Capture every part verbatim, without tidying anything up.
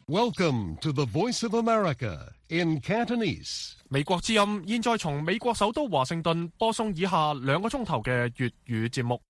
Welcome to the Voice of America in Cantonese. 美國之音現在從美國首都華盛頓播送以下兩個鐘頭嘅粵語節目。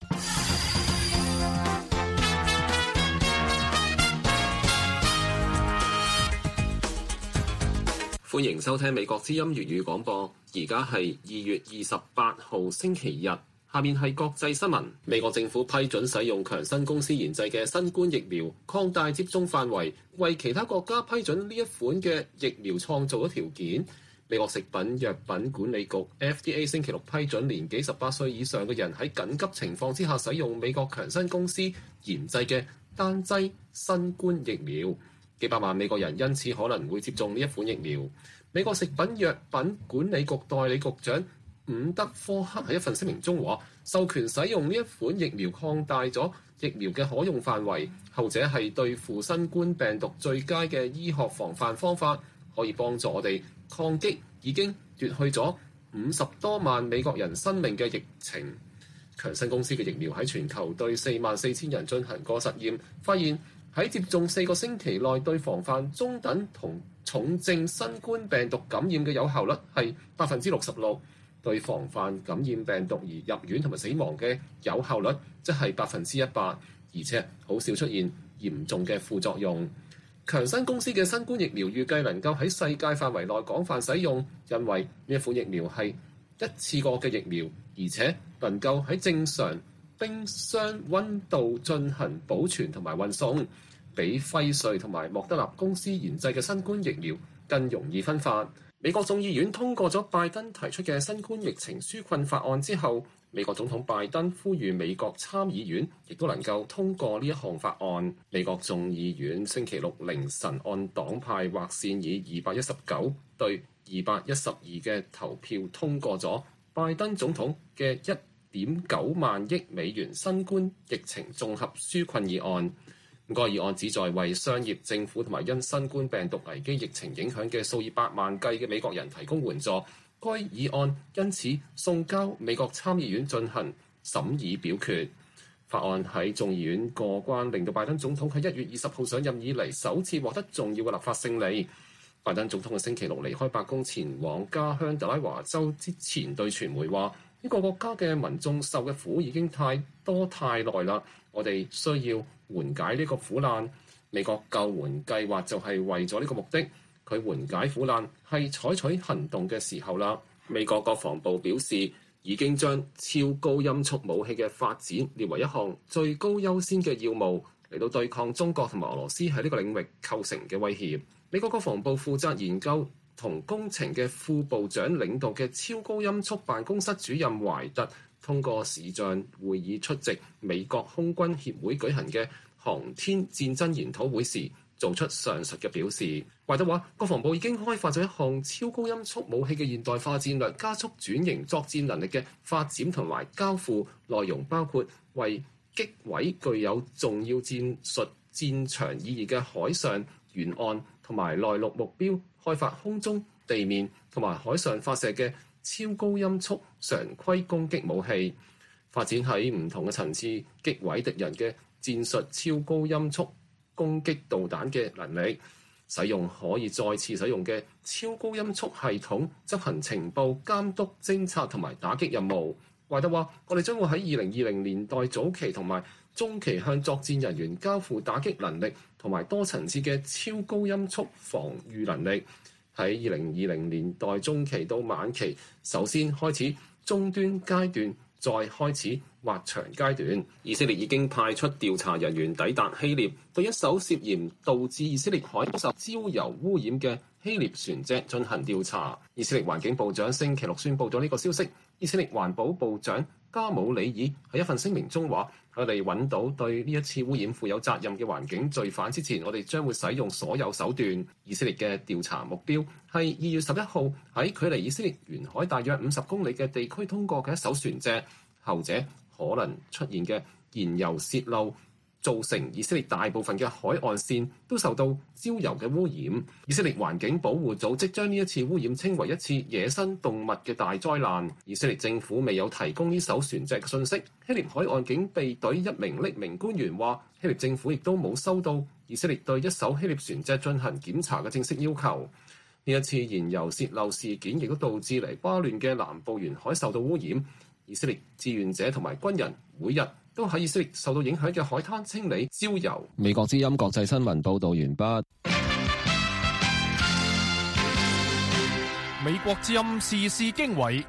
歡迎收聽美國之音粵語廣播，而家係二月二十八號星期日。下面係國際新聞。美國政府批准使用強生公司研製嘅新冠疫苗，擴大接種範圍，為其他國家批准呢一款嘅疫苗創造咗條件。美國食品藥品管理局 F D A 星期六批准年紀十八歲以上嘅人喺緊急情況之下使用美國強生公司研製嘅單劑新冠疫苗。幾百萬美國人因此可能會接種呢一款疫苗。美國食品藥品管理局代理局長伍德科克喺一份聲明中話，授權使用呢一款疫苗擴大咗疫苗嘅可用範圍，後者係對付新冠病毒最佳嘅醫學防範方法，可以幫助我哋抗擊已經奪去咗五十多萬美國人生命嘅疫情。強生公司嘅疫苗喺全球對四萬四千人進行過實驗，發現喺接種四個星期內對防範中等同重症新冠病毒感染嘅有效率係百分之六十六。對防範感染病毒而入院同埋死亡嘅有效率即係百分之一百，而且好少出現嚴重嘅副作用。強生公司嘅新冠疫苗預計能夠喺世界範圍內廣泛使用，因為呢一款疫苗係一次過嘅疫苗，而且能夠喺正常冰箱溫度進行保存同埋運送，比輝瑞同埋莫德納公司研製嘅新冠疫苗更容易分發。美國眾議院通過咗拜登提出嘅新冠疫情紓困法案之後，美國總統拜登呼籲美國參議院亦都能夠通過呢一項法案。美國眾議院星期六凌晨按黨派劃線以二百一十九對二百一十二嘅投票通過咗拜登總統嘅一點九萬億美元新冠疫情綜合紓困議案。該議案旨在為商業、政府同埋因新冠病毒危機疫情影響嘅數以百萬計嘅美國人提供援助。該議案因此送交美國參議院進行審議表決。法案喺眾議院過關，令到拜登總統喺一月二十號上任以嚟首次獲得重要嘅立法勝利。拜登總統嘅星期六離開白宮前往家鄉特拉華州之前，對傳媒話：呢個國家嘅民眾受嘅苦已經太多太耐啦，我哋需要緩解呢個苦難。美國救援計劃就係為咗呢個目的，佢緩解苦難係採取行動嘅時候啦。美國國防部表示，已經將超高音速武器嘅發展列為一項最高優先嘅要務，嚟到對抗中國同埋俄羅斯喺呢個領域構成嘅威脅。美國國防部負責研究同工程嘅副部長領導嘅超高音速辦公室主任懷特通過視像會議出席美國空軍協會舉行嘅航天戰爭研討會時，做出上述嘅表示。懷特話，國防部已經開發咗一項超高音速武器嘅現代化戰略，加速轉型作戰能力嘅發展同埋交付，內容包括為擊毀具有重要戰術戰場意義嘅海上、沿岸同埋內陸目標，開發空中、地面同埋海上發射嘅超高音速常規攻擊武器，發展喺唔同嘅層次擊毀敵人嘅戰術超高音速攻擊導彈嘅能力，使用可以再次使用嘅超高音速系統執行情報監督、偵察同埋打擊任務。懷特話：我哋將會喺二零二零年代早期同埋中期向作戰人員交付打擊能力同埋多層次嘅超高音速防禦能力。喺二零二零年代中期到晚期，首先開始中端階段，再開始滑長階段。以色列已經派出調查人員抵達希臘，對一艘涉嫌導致以色列海受焦油污染嘅希臘船隻進行調查。以色列環境部長星期六宣布咗呢個消息。以色列環保部長加姆里爾喺一份聲明中話：我哋揾到對呢一次污染負有責任嘅環境罪犯之前，我哋將會使用所有手段。以色列嘅調查目標係二月十一號喺距離以色列沿海大約五十公里嘅地區通過嘅一艘船隻，後者可能出現嘅燃油泄漏造成以色列大部分嘅海岸線都受到焦油嘅污染。以色列環境保護組織將呢一次污染稱為一次野生動物嘅大災難。以色列政府未有提供呢艘船隻嘅信息。希臘海岸警備隊一名匿名官員話，希臘政府亦都冇收到以色列對一艘希臘船隻進行檢查嘅正式要求。呢一次燃油洩漏事件亦都導致黎巴嫩嘅南部沿海受到污染。以色列志願者同埋軍人每日都喺以色列受到影響嘅海灘清理焦油。 美國之音國際新聞報導完畢。 美國之音時事經緯。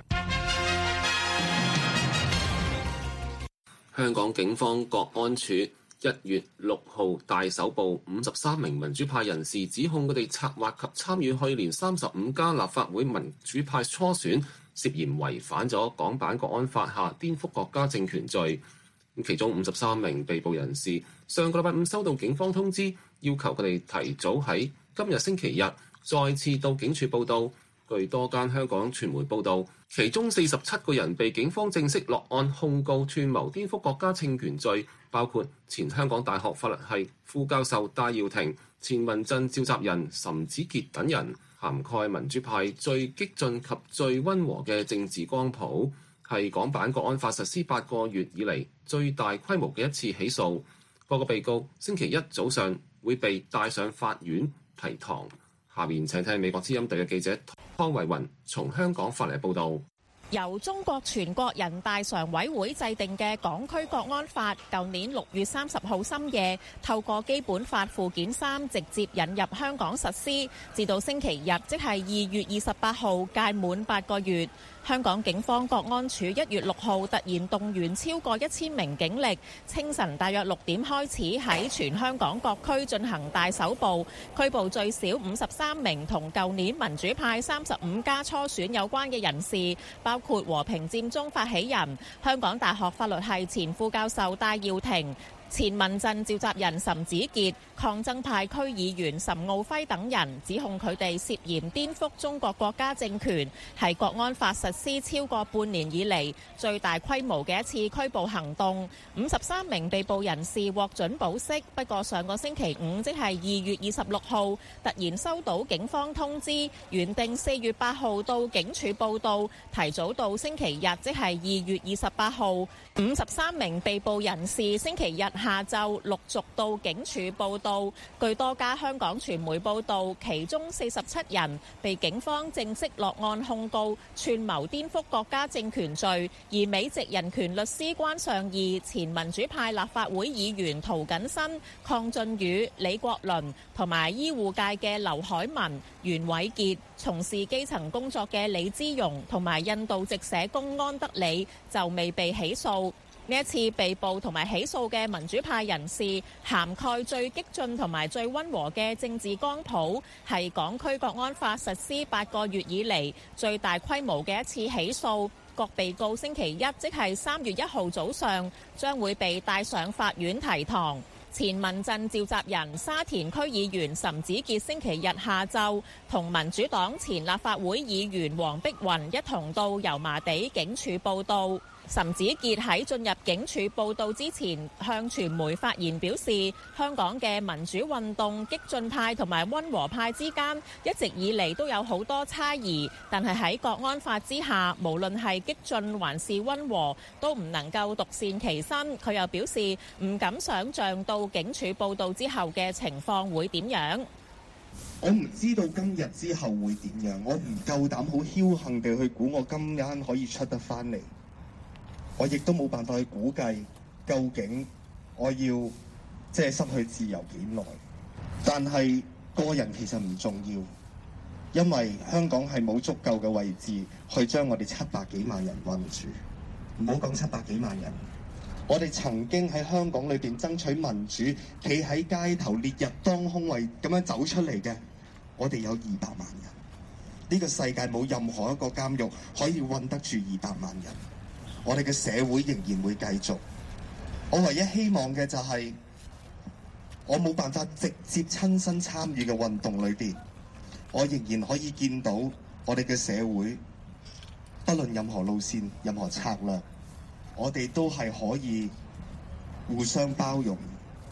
香港警方國安處一月六號大搜捕五十三名民主派人士，指控佢哋策劃及參與去年三十五家立法會民主派初選，涉嫌違反咗港版國安法下顛覆國家政權罪。其中五十三名被捕人士上個禮拜五收到警方通知，要求佢哋提早喺今日星期日再次到警署報到。據多間香港傳媒報道，其中四十七個人被警方正式落案控告串謀顛覆國家政權罪，包括前香港大學法律系副教授戴耀廷、前民陣召集人岑子傑等人，涵蓋民主派最激進及最溫和嘅政治光譜，係港版國安法實施八個月以嚟最大規模嘅一次起訴。各個被告星期一早上會被帶上法院提堂。下面請聽美國之音隊嘅記者湯慧雲從香港發嚟報道。 由中國全國人大常委會制定嘅港區國安法，舊年六月三十號深夜透過基本法附件三直接引入香港實施，至到星期日即係二月二十八號屆滿八個月。香港警方國安處一月六號突然動員超過一千名警力，清晨大約六點開始喺全香港各區進行大搜捕，拘捕最少五十三名同舊年民主派三十五家初選有關嘅人士，包括和平佔中發起人、香港大學法律系前副教授戴耀廷、前民陣召集人岑子傑、抗爭派區議員岑敖暉等人，指控佢哋涉嫌顛覆中國國家政權，係國安法實施超過半年以嚟最大規模嘅一次拘捕行動。五十三名被捕人士獲准保釋，不過上個星期五，即係二月二十六號，突然收到警方通知，原定四月八號到警署報到，提早到星期日，即係二月二十八號。五十三名被捕人士星期日下晝陸續到警署報到。據多家香港傳媒報道，其中四十七人被警方正式落案控告串謀顛覆國家政權罪，而美籍人權律師關尚義、前民主派立法會議員涂謹申、鄺俊宇、李國麟同埋醫護界嘅劉海文、袁偉傑、從事基層工作嘅李之榮同埋印度籍社工安德里就未被起訴。呢一次被捕同埋起訴嘅民主派人士，涵蓋最激進同埋最溫和嘅政治光譜，係港區國安法實施八個月以嚟最大規模嘅一次起訴。各被告星期一，即係三月一號早上，將會被帶上法院提堂。前民陣召集人沙田區議員岑子傑星期日下晝同民主黨前立法會議員黃碧雲一同到油麻地警署報到。岑子傑喺進入警署報到之前，向傳媒發言表示，香港嘅民主運動激進派同埋溫和派之間一直以嚟都有好多差異，但係喺國安法之下，無論係激進還是溫和，都唔能夠獨善其身。佢又表示唔敢想像到警署報到之後嘅情況會點樣。 我唔知道今日之後會點樣，我唔夠膽好僥倖地去估我今晚可以出得返嚟。我亦都冇辦法去估計究竟我要即係失去自由幾耐，但係個人其實唔重要，因為香港係冇足夠嘅位置去將我哋七百幾萬人困住。唔好講七百幾萬人，我哋曾經喺香港裏邊爭取民主，企喺街頭烈日當空為咁樣走出嚟嘅，我哋有二百萬人。呢個世界冇任何一個監獄可以困得住二百萬人。我哋嘅社會仍然會繼續。我唯一希望嘅就係，我冇辦法直接親身參與嘅運動裏邊，我仍然可以見到我哋嘅社會，不論任何路線、任何策略，我哋都係可以互相包容、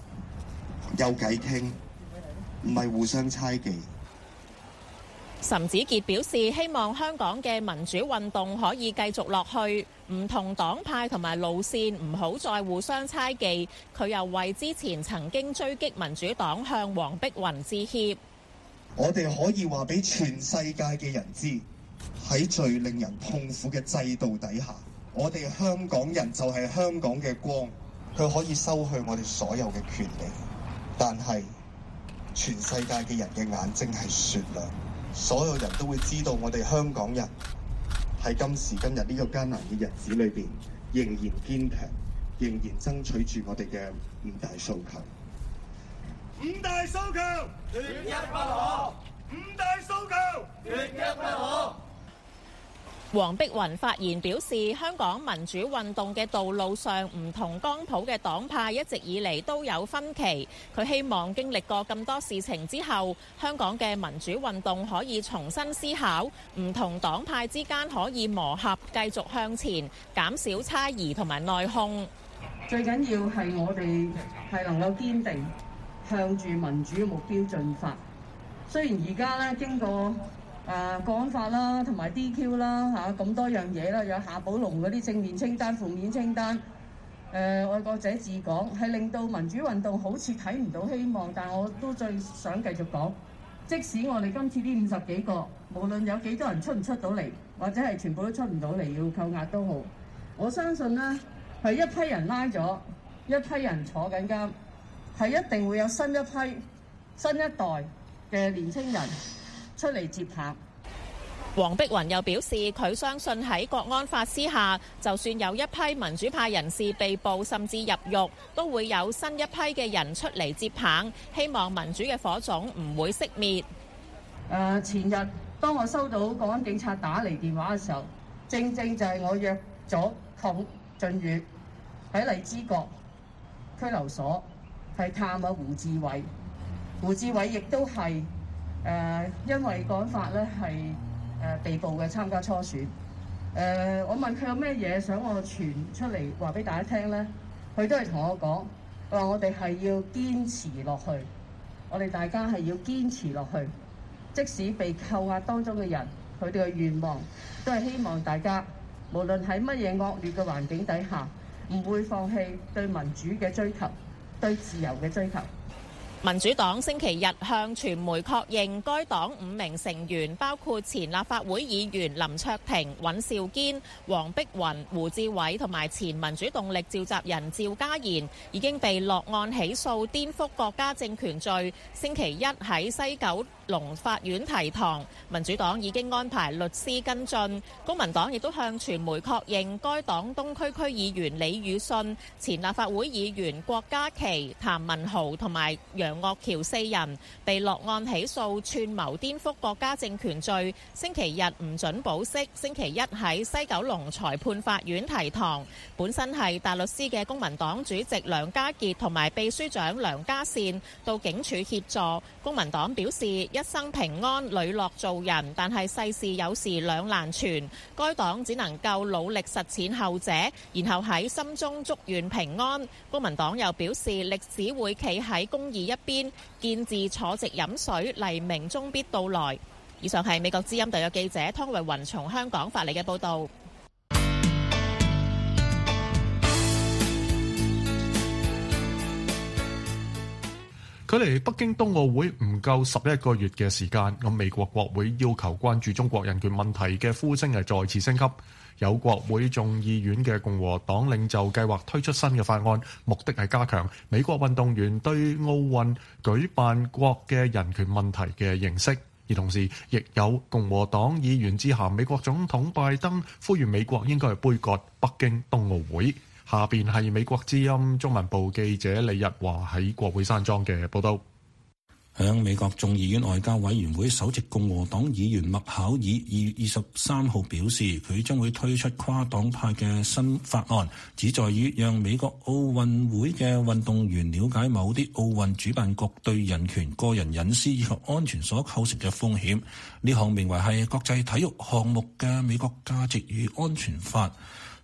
有偈傾，唔係互相猜忌。 岑子傑表示，希望香港嘅民主運動可以繼續落去，唔同黨派同埋路線唔好再互相猜忌。佢又為之前曾經追擊民主黨向黃碧雲致歉。 我哋可以話俾全世界嘅人知，喺最令人痛苦嘅制度底下，我哋香港人就係香港嘅光，佢可以收去我哋所有嘅權利，但係全世界嘅人嘅眼睛係雪亮。所有人都會知道，我哋香港人喺今時今日呢個艱難嘅日子裏邊，仍然堅強，仍然爭取住我哋嘅五大訴求。五大訴求，缺一不可；五大訴求，缺一不可。 黃碧雲發言表示，香港民主運動嘅道路上，唔同光譜嘅黨派一直以嚟都有分歧。佢希望經歷過咁多事情之後，香港嘅民主運動可以重新思考，唔同黨派之間可以磨合，繼續向前，減少猜疑同埋內訌。 最緊要係我哋係能夠堅定向住民主嘅目標進發。雖然而家咧經過誒國安法啦，同埋 D Q 啦嚇咁多樣嘢啦，有夏寶龍嗰啲正面清單、負面清單，誒、呃、愛國者治港係令到民主運動好似睇唔到希望，但我都最想繼續講，即使我哋今次呢五十幾個，無論有幾多人出唔出到嚟，或者係全部都出唔到嚟要扣押都好，我相信呢係一批人拉咗，一批人坐緊監，係一定會有新一批新一代嘅年青人出嚟接棒。 黃碧雲又表示，佢相信喺國安法之下，就算有一批民主派人士被捕甚至入獄，都會有新一批嘅人出嚟接棒，希望民主嘅火種唔會熄滅。 誒，前日當我收到國安警察打嚟電話嘅時候，正正就係我約咗鄺俊宇喺荔枝角拘留所係探阿胡志偉，胡志偉亦都係誒因為國安法咧係誒被捕嘅參加初選。誒、呃，我問佢有咩嘢想我傳出嚟話俾大家聽咧，佢都係同我講話，我哋係要堅持落去，我哋大家係要堅持落去，即使被扣押當中嘅人，佢哋嘅願望都係希望大家無論喺乜嘢惡劣嘅環境底下，唔會放棄對民主嘅追求，對自由嘅追求。 民主黨星期日向傳媒確認，該黨五名成員包括前立法會議員林卓廷、尹兆堅、黃碧雲、胡志偉同埋前民主動力召集人趙家賢，已經被落案起訴顛覆國家政權罪，星期一喺西九龍法院提堂。民主黨已經安排律師跟進。公民黨亦都向傳媒確認，該黨東區區議員李宇信、前立法會議員郭家麒、譚文豪同埋楊楊岳橋四人被落案起訴串謀顛覆國家政權罪，星期日唔准保釋，星期一喺西九龍裁判法院提堂。本身係大律師嘅公民黨主席梁家傑同埋秘書長梁家善到警署協助。公民黨表示一生平安，屢樂做人，但係世事有時兩難全，該黨只能夠努力實踐後者，然後喺心中祝願平安。公民黨又表示歷史會企喺公義一邊，見字坐直飲水，黎明終必到來。以上係美國之音特約記者湯慧雲從香港發嚟嘅報道。 距離北京冬奧會唔夠十一個月嘅時間，咁美國國會要求關注中國人權問題嘅呼聲係再次升級。有國會眾議院嘅共和黨領袖計劃推出新嘅法案，目的係加強美國運動員對奧運舉辦國嘅人權問題嘅認識。而同時，亦有共和黨議員致函美國總統拜登，呼籲美國應該係杯葛北京冬奧會。下邊係美國之音中文部記者李日華喺國會山莊嘅報道。 響美國眾議院外交委員會首席共和黨議員麥考爾二月二十三號表示，佢將會推出跨黨派嘅新法案，旨在於讓美國奧運會嘅運動員了解某啲奧運主辦國對人權、個人隱私以及安全所構成嘅風險。呢項名為係國際體育項目嘅美國價值與安全法，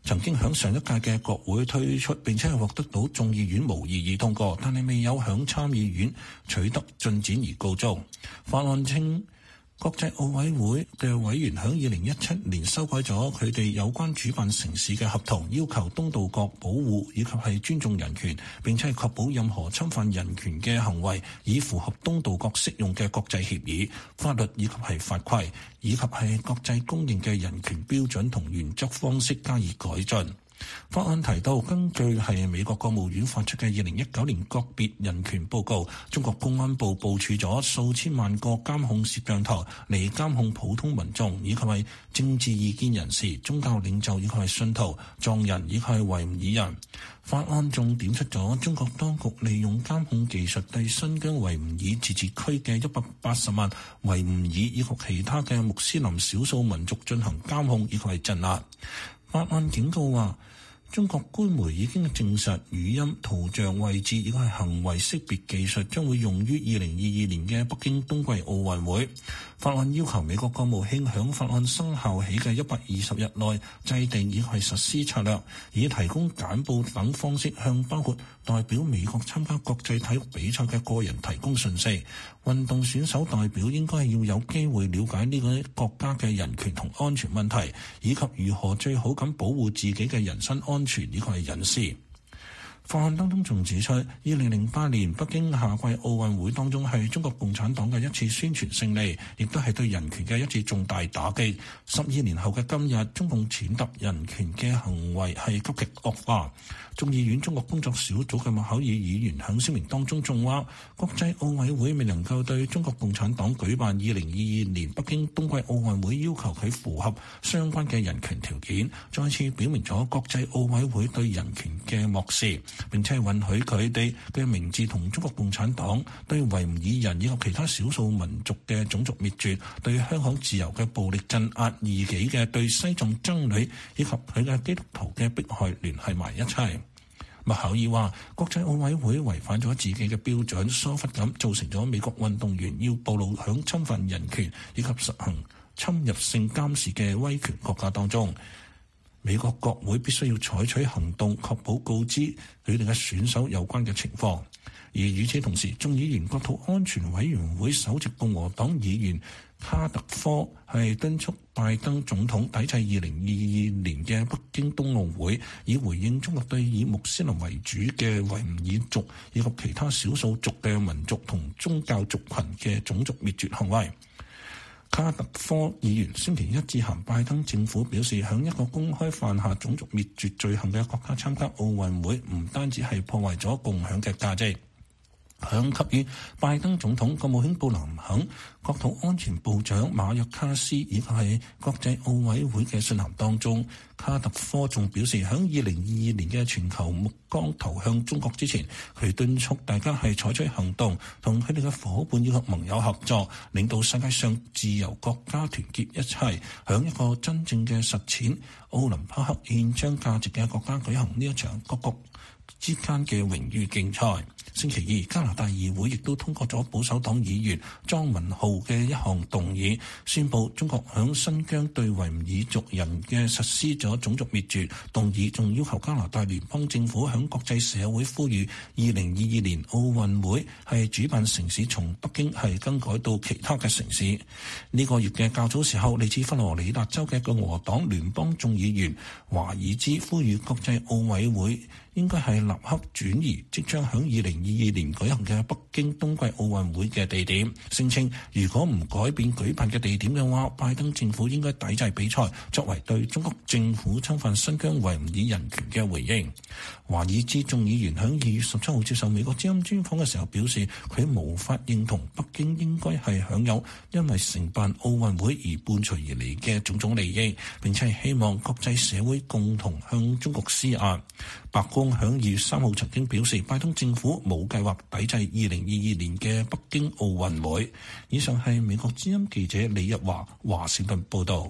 曾經響上一屆嘅國會推出，並且係獲得到眾議院無異議通過，但係未有響參議院取得進展而告終。法案稱，國際奧委會嘅委員響二零一七年修改咗佢哋有關主辦城市嘅合同，要求東道國保護以及係尊重人權，並且係確保任何侵犯人權嘅行為以符合東道國適用嘅國際協議、法律以及係法規，以及係國際公認嘅人權標準同原則方式加以改進。法案提到，根據係美國國務院發出嘅二零一九年個別人權報告，中國公安部部署咗數千萬個監控攝像頭嚟監控普通民眾，以及係政治意見人士、宗教領袖，以及係信徒、藏人，以及係維吾爾人。法案仲點出咗中國當局利用監控技術對新疆維吾爾自治區嘅一百八十萬維吾爾以及其他嘅穆斯林少數民族進行監控以及係鎮壓。法案警告話，中國官媒已經證實語音、圖像、位置以及係行為識別技術將會用於二零二二年嘅北京冬季奧運會。法案要求美國國務卿響法案生效起嘅一百二十日內制定以及實施策略，以提供簡報等方式向包括代表美國參加國際體育比賽嘅個人提供信息。運動選手代表應該要有機會了解呢個國家嘅人權同安全問題，以及如何最好咁保護自己嘅人身安全以及係隱私。法案當中仲指出，二零零八年北京夏季奧運會當中係中國共產黨嘅一次宣傳勝利，亦都係對人權嘅一次重大打擊。十二年後嘅今日，中共踐踏人權嘅行為係急劇惡化。眾議院中國工作小組嘅麥考爾議員喺聲明當中仲話，國際奧委會未能夠對中國共產黨舉辦二零二二年北京冬季奧運會要求佢符合相關嘅人權條件，再次表明咗國際奧委會對人權嘅漠視，並且允許佢哋嘅名字同中國共產黨對維吾爾人以及其他少數民族嘅種族滅絕、對香港自由嘅暴力鎮壓異己嘅、對西藏僧侶以及佢嘅基督徒嘅迫害聯繫埋一齊。麥考爾話，國際奧委會違反咗自己嘅標準，疏忽咁造成咗美國運動員要暴露響侵犯人權以及實行侵入性監視嘅威權國家當中。美國國會必須要採取行動，確保告知佢哋嘅選手有關嘅情況。而與此同時，眾議院國土安全委員會首席共和黨議員卡特科係敦促拜登總統抵制二零二二年嘅北京冬奧會，以回應中國對以穆斯林為主嘅維吾爾族以及其他少數族嘅民族同宗教族群嘅種族滅絕行為。卡特科議員星期一致函拜登政府，表示響一個公開犯下種族滅絕罪行嘅國家參加奧運會，唔單止係破壞咗共享嘅價值。響給予拜登總統、國務卿布林肯、國土安全部長馬約卡斯以及係國際奧委會嘅信函當中，卡特科仲表示，響二零二二年嘅全球目光投向中國之前，佢敦促大家係採取行動，同佢哋嘅夥伴以及盟友合作，令到世界上自由國家團結一齊，響一個真正嘅實踐奧林匹克憲章價值嘅國家舉行呢一場各國之間嘅榮譽競賽。星期二，加拿大議會亦都通過咗保守黨議員莊文浩嘅一項動議，宣布中國響新疆對維吾爾族人嘅實施咗種族滅絕。動議仲要求加拿大聯邦政府響國際社會呼籲二零二二年奧運會係主辦城市從北京係更改到其他嘅城市。呢、這個月嘅較早時候，嚟自佛羅里達州嘅共和黨聯邦眾議員華爾茲呼籲國際奧委會應該係立刻轉移即將響二零二二年舉行嘅北京冬季奧運會嘅地點，聲稱如果唔改變舉辦嘅地點嘅話，拜登政府應該抵制比賽，作為對中國政府侵犯新疆維吾爾人權嘅回應。華爾茲眾議員響二月十七號接受美國之音專訪嘅時候表示，佢無法認同北京應該係享有因為承辦奧運會而伴隨而嚟嘅種種利益，並且係希望國際社會共同向中國施壓。白宮響二月三號曾經表示，拜登政府冇計劃抵制二零二二年嘅北京奧運會。以上係美國之音記者李日華華盛頓報道。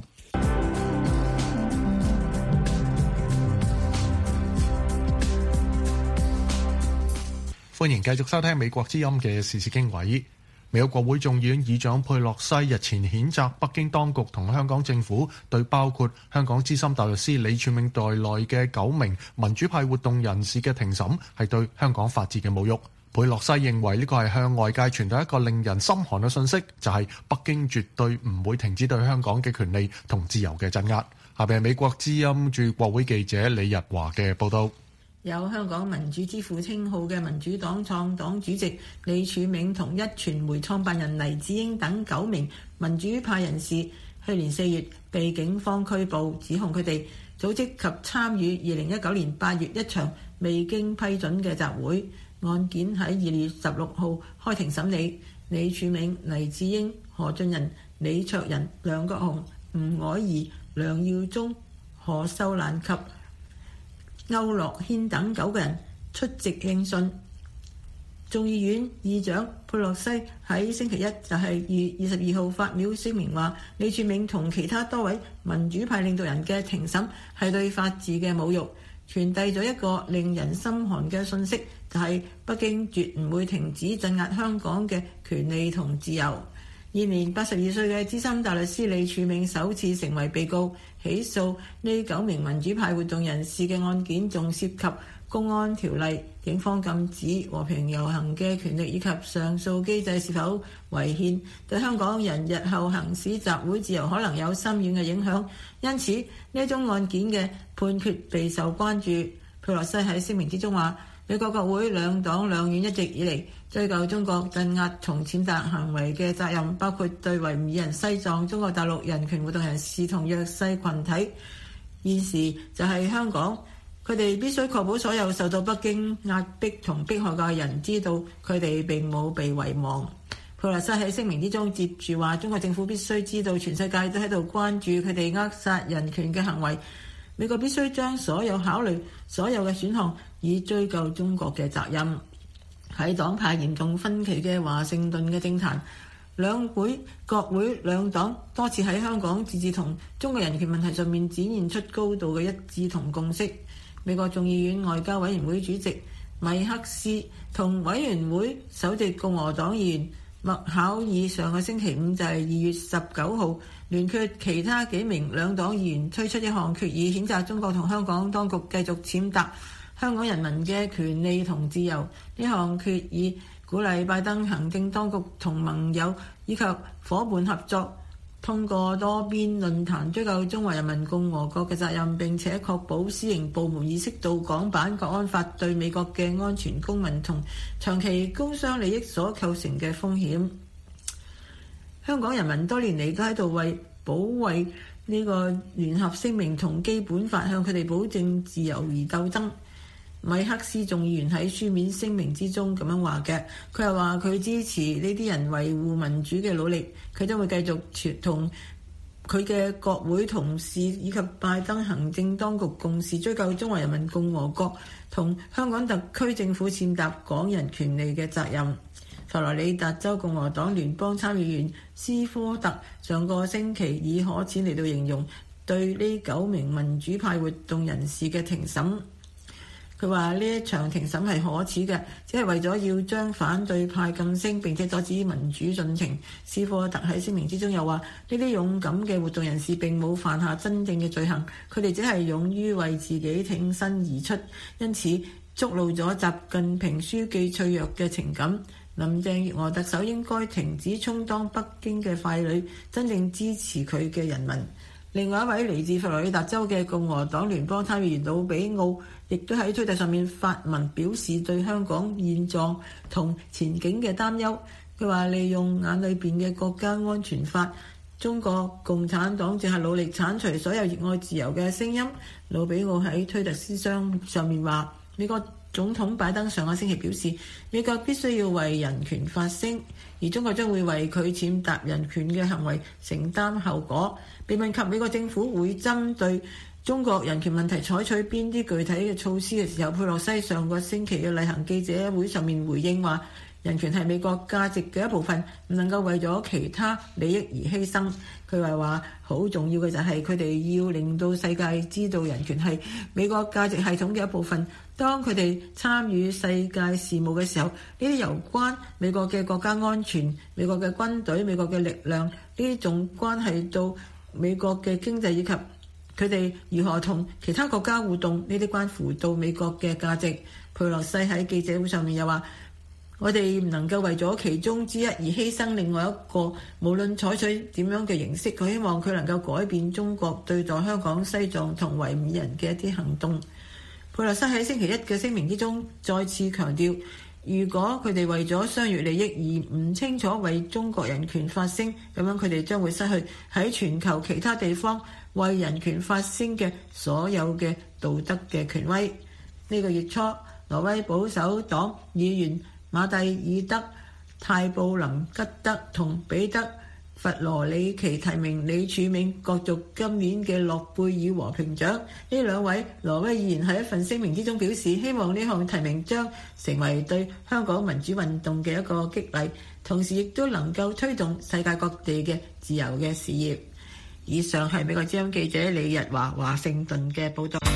歡迎繼續收聽美國之音嘅時事經緯。 美國國會眾議院議長佩洛西日前譴責北京當局同香港政府對包括香港資深大律師李柱銘在內嘅九名民主派活動人士嘅庭審係對香港法治嘅侮辱。佩洛西認為呢個係向外界傳達一個令人心寒嘅信息，就係北京絕對唔會停止對香港嘅權利同自由嘅鎮壓。下邊係美國之音駐國會記者李日華嘅報道。 有香港民主之父稱號嘅民主黨創黨主席李柱銘同一傳媒創辦人黎智英等九名民主派人士，去年四月被警方拘捕，指控佢哋組織及參與二零一九年八月一場未經批准嘅集會。案件喺二月十六號開庭審理，李柱銘、黎智英、何俊仁、李卓人、梁國雄、吳靄儀、梁耀忠、何秀蘭及區諾軒等九個人出席應訊。眾議院議長佩洛西喺星期一就係二月二十二號發表聲明話，李柱銘同其他多位民主派領導人嘅庭審係對法治嘅侮辱，傳遞咗一個令人心寒嘅訊息，就係北京絕唔會停止鎮壓香港嘅權利同自由。現年八十二歲嘅資深大律師李柱銘首次成為被告，起訴呢九名民主派活動人士嘅案件仲涉及公安條例、警方禁止和平遊行嘅權力以及上訴機制是否違憲，對香港人日後行使集會自由可能有深遠嘅影響。因此呢宗案件嘅判決備受關注。佩洛西喺聲明之中話，美國國會兩黨兩院一直以嚟追究中國鎮壓同踐踏行為嘅責任，包括對維吾爾人、西藏、中國大陸人權活動人士同弱勢群體。現時就係香港，佢哋必須確保所有受到北京壓迫同迫害嘅人知道佢哋並冇被遺忘。佩洛西喺聲明之中接住話，中國政府必須知道全世界都喺度關注佢哋扼殺人權嘅行為，美國必須將所有考慮所有嘅選項以追究中國嘅責任。喺黨派嚴重分歧嘅華盛頓嘅政壇，兩會國會兩黨多次喺香港自治同中國人權問題上面展現出高度嘅一致同共識。美國眾議院外交委員會主席米克斯同委員會首席共和黨議員麥考爾上個星期五就係二月十九號聯決其他幾名兩黨議員推出一項決議，譴責中國同香港當局繼續踐踏香港人民嘅權利同自由。呢項決議鼓勵拜登行政當局同盟友以及夥伴合作，通過多邊論壇追究中華人民共和國嘅責任，並且確保私營部門意識到港版國安法對美國嘅安全、公民同長期工商利益所構成嘅風險。香港人民多年嚟都喺度為保衛呢個聯合聲明同基本法向佢哋保證自由而鬥爭。米克斯眾議員喺書面聲明之中咁樣話嘅，佢係話佢支持呢啲人維護民主嘅努力，佢將會繼續同佢嘅國會同事以及拜登行政當局共事，追究中華人民共和國同香港特區政府踐踏港人權利嘅責任。佛羅里達州共和黨聯邦參議員斯科特上個星期以可恥嚟到形容對呢九名民主派活動人士嘅庭審。佢話呢一場庭審係可恥嘅，只係為咗要將反對派噤聲，並且阻止民主進程。斯科特喺聲明之中又話，呢啲勇敢嘅活動人士並冇犯下真正嘅罪行，佢哋只係勇於為自己挺身而出，因此觸怒咗習近平書記脆弱嘅情感。林鄭月娥特首應該停止充當北京嘅傀儡，真正支持佢嘅人民。另外一位嚟自佛羅里達州嘅共和黨聯邦參議員魯比奧亦都喺推特上面發文表示對香港現狀同前景嘅擔憂。佢話利用眼裏邊嘅國家安全法，中國共產黨正係努力剷除所有熱愛自由嘅聲音。魯比奧喺推特私箱上面話，美國總統拜登上個星期表示，美國必須要為人權發聲，而中國將會為佢踐踏人權嘅行為承擔後果。被問及美國政府會針對中國人權問題採取邊啲具體嘅措施嘅時候，佩洛西上個星期嘅例行記者會上面回應話， 人權係美國價值嘅一部分，唔能夠為咗其他利益而犧牲。佢話話好重要嘅就係佢哋要令到世界知道人權係美國價值系統嘅一部分。當佢哋參與世界事務嘅時候，呢啲有關美國嘅國家安全、美國嘅軍隊、美國嘅力量，呢啲仲關係到美國嘅經濟以及佢哋如何同其他國家互動，呢啲關乎到美國嘅價值。佩洛西喺記者會上面又話：我哋唔能夠為咗其中之一而犧牲另外一個，無論採取點樣嘅形式。佢希望佢能夠改變中國對待香港、西藏同維吾爾人嘅一啲行動。佩洛西喺星期一嘅聲明之中再次強調，如果佢哋為咗商業利益而唔清楚為中國人權發聲，咁樣佢哋將會失去喺全球其他地方為人權發聲嘅所有嘅道德嘅權威。呢個月初，挪威保守黨議員馬蒂爾德泰布林吉德同彼得弗羅里奇提名李柱銘角逐今年嘅諾貝爾和平獎。呢兩位挪威議員喺一份聲明之中表示，希望呢項提名將成為對香港民主運動嘅一個激勵，同時亦都能夠推動世界各地嘅自由嘅事業。以上係美國之音記者李日華華盛頓嘅報道。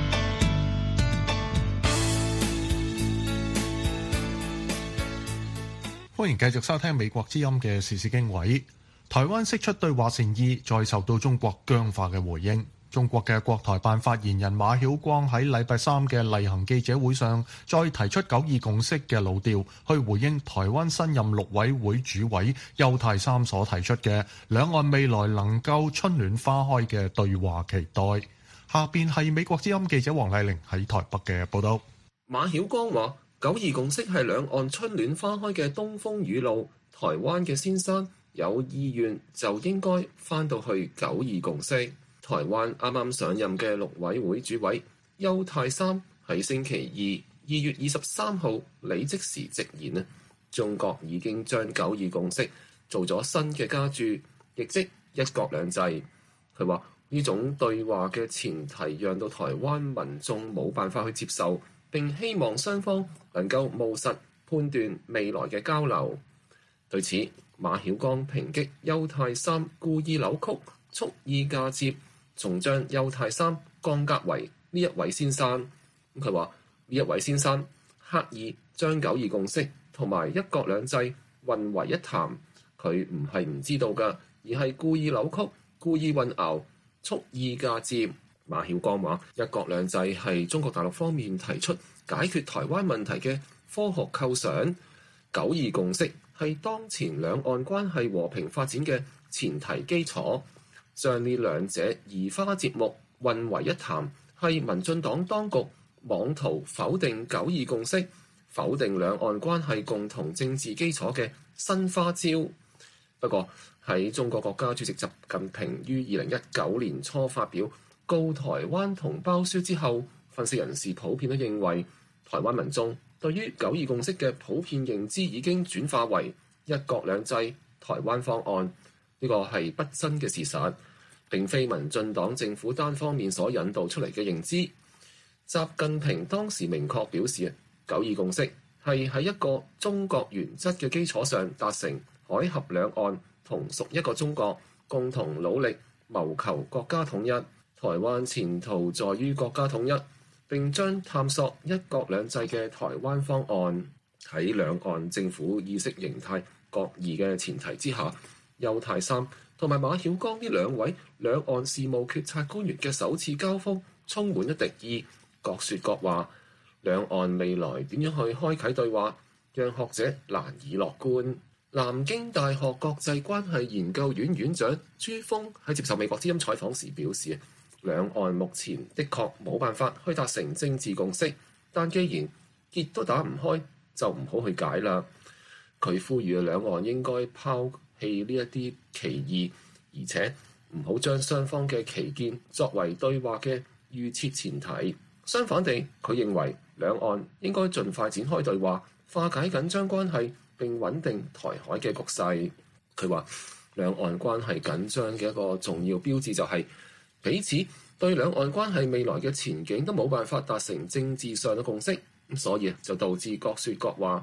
歡迎繼續收聽美國之音嘅時事經緯。台灣釋出對話善意，再受到中國僵化嘅回應。中國嘅國台辦發言人馬曉光喺禮拜三嘅例行記者會上，再提出九二共識嘅老調，去回應台灣新任陸委會主委邱太三所提出嘅兩岸未來能夠春暖花開嘅對話期待。下邊係美國之音記者黃麗玲喺台北嘅報道。 馬曉光話：九二共識係兩岸春暖花開嘅東風雨露，台灣嘅先生有意願就應該翻到去九二共識。台灣啱啱上任嘅陸委會主委邱太三喺星期二二月二十三號履職時直言咧，中國已經將九二共識做咗新嘅加注，亦即一國兩制。佢話呢種對話嘅前提讓到台灣民眾冇辦法去接受，並希望雙方能夠務實判斷未來嘅交流。對此，馬曉光抨擊邱太三故意扭曲、蓄意嫁接，仲將邱太三降格為呢一位先生。佢話呢一位先生刻意將九二共識同埋一國兩制混為一談，佢唔係唔知道㗎，而係故意扭曲、故意混淆、蓄意嫁接。馬曉光話：一國兩制係中國大陸方面提出解決台灣問題嘅科學構想，九二共識係當前兩岸關係和平發展嘅前提基礎。將呢兩者移花接木混為一談，係民進黨當局妄圖否定九二共識、否定兩岸關係共同政治基礎嘅新花招。不過喺中國國家主席習近平於二零一九年初發表告台灣同胞書之後，分析人士普遍都認為，台灣民眾對於九二共識嘅普遍認知已經轉化為一國兩制台灣方案。呢個係不爭嘅事實，並非民進黨政府單方面所引導出嚟嘅認知。習近平當時明確表示，九二共識係喺一個中國原則嘅基礎上達成海峽兩岸同屬一個中國，共同努力謀求國家統一。台灣前途在於國家統一，並將探索一國兩制嘅台灣方案。喺兩岸政府意識形態各異嘅前提之下，邱太三同埋馬曉光呢兩位兩岸事務決策官員嘅首次交鋒充滿咗敵意，各說各話。兩岸未來點樣去開啟對話，讓學者難以樂觀。南京大學國際關係研究院院長朱峰喺接受美國之音採訪時表示，兩岸目前的確冇辦法去達成政治共識，但既然結都打唔開，就唔好去解啦。佢呼籲兩岸應該拋棄呢一啲歧義，而且唔好將雙方嘅歧見作為對話嘅預設前提。相反地，佢認為兩岸應該盡快展開對話，化解緊張關係並穩定台海嘅局勢。佢話兩岸關係緊張嘅一個重要標誌就係彼此對兩岸關係未來嘅前景都冇辦法達成政治上嘅共識，咁所以就導致各說各話。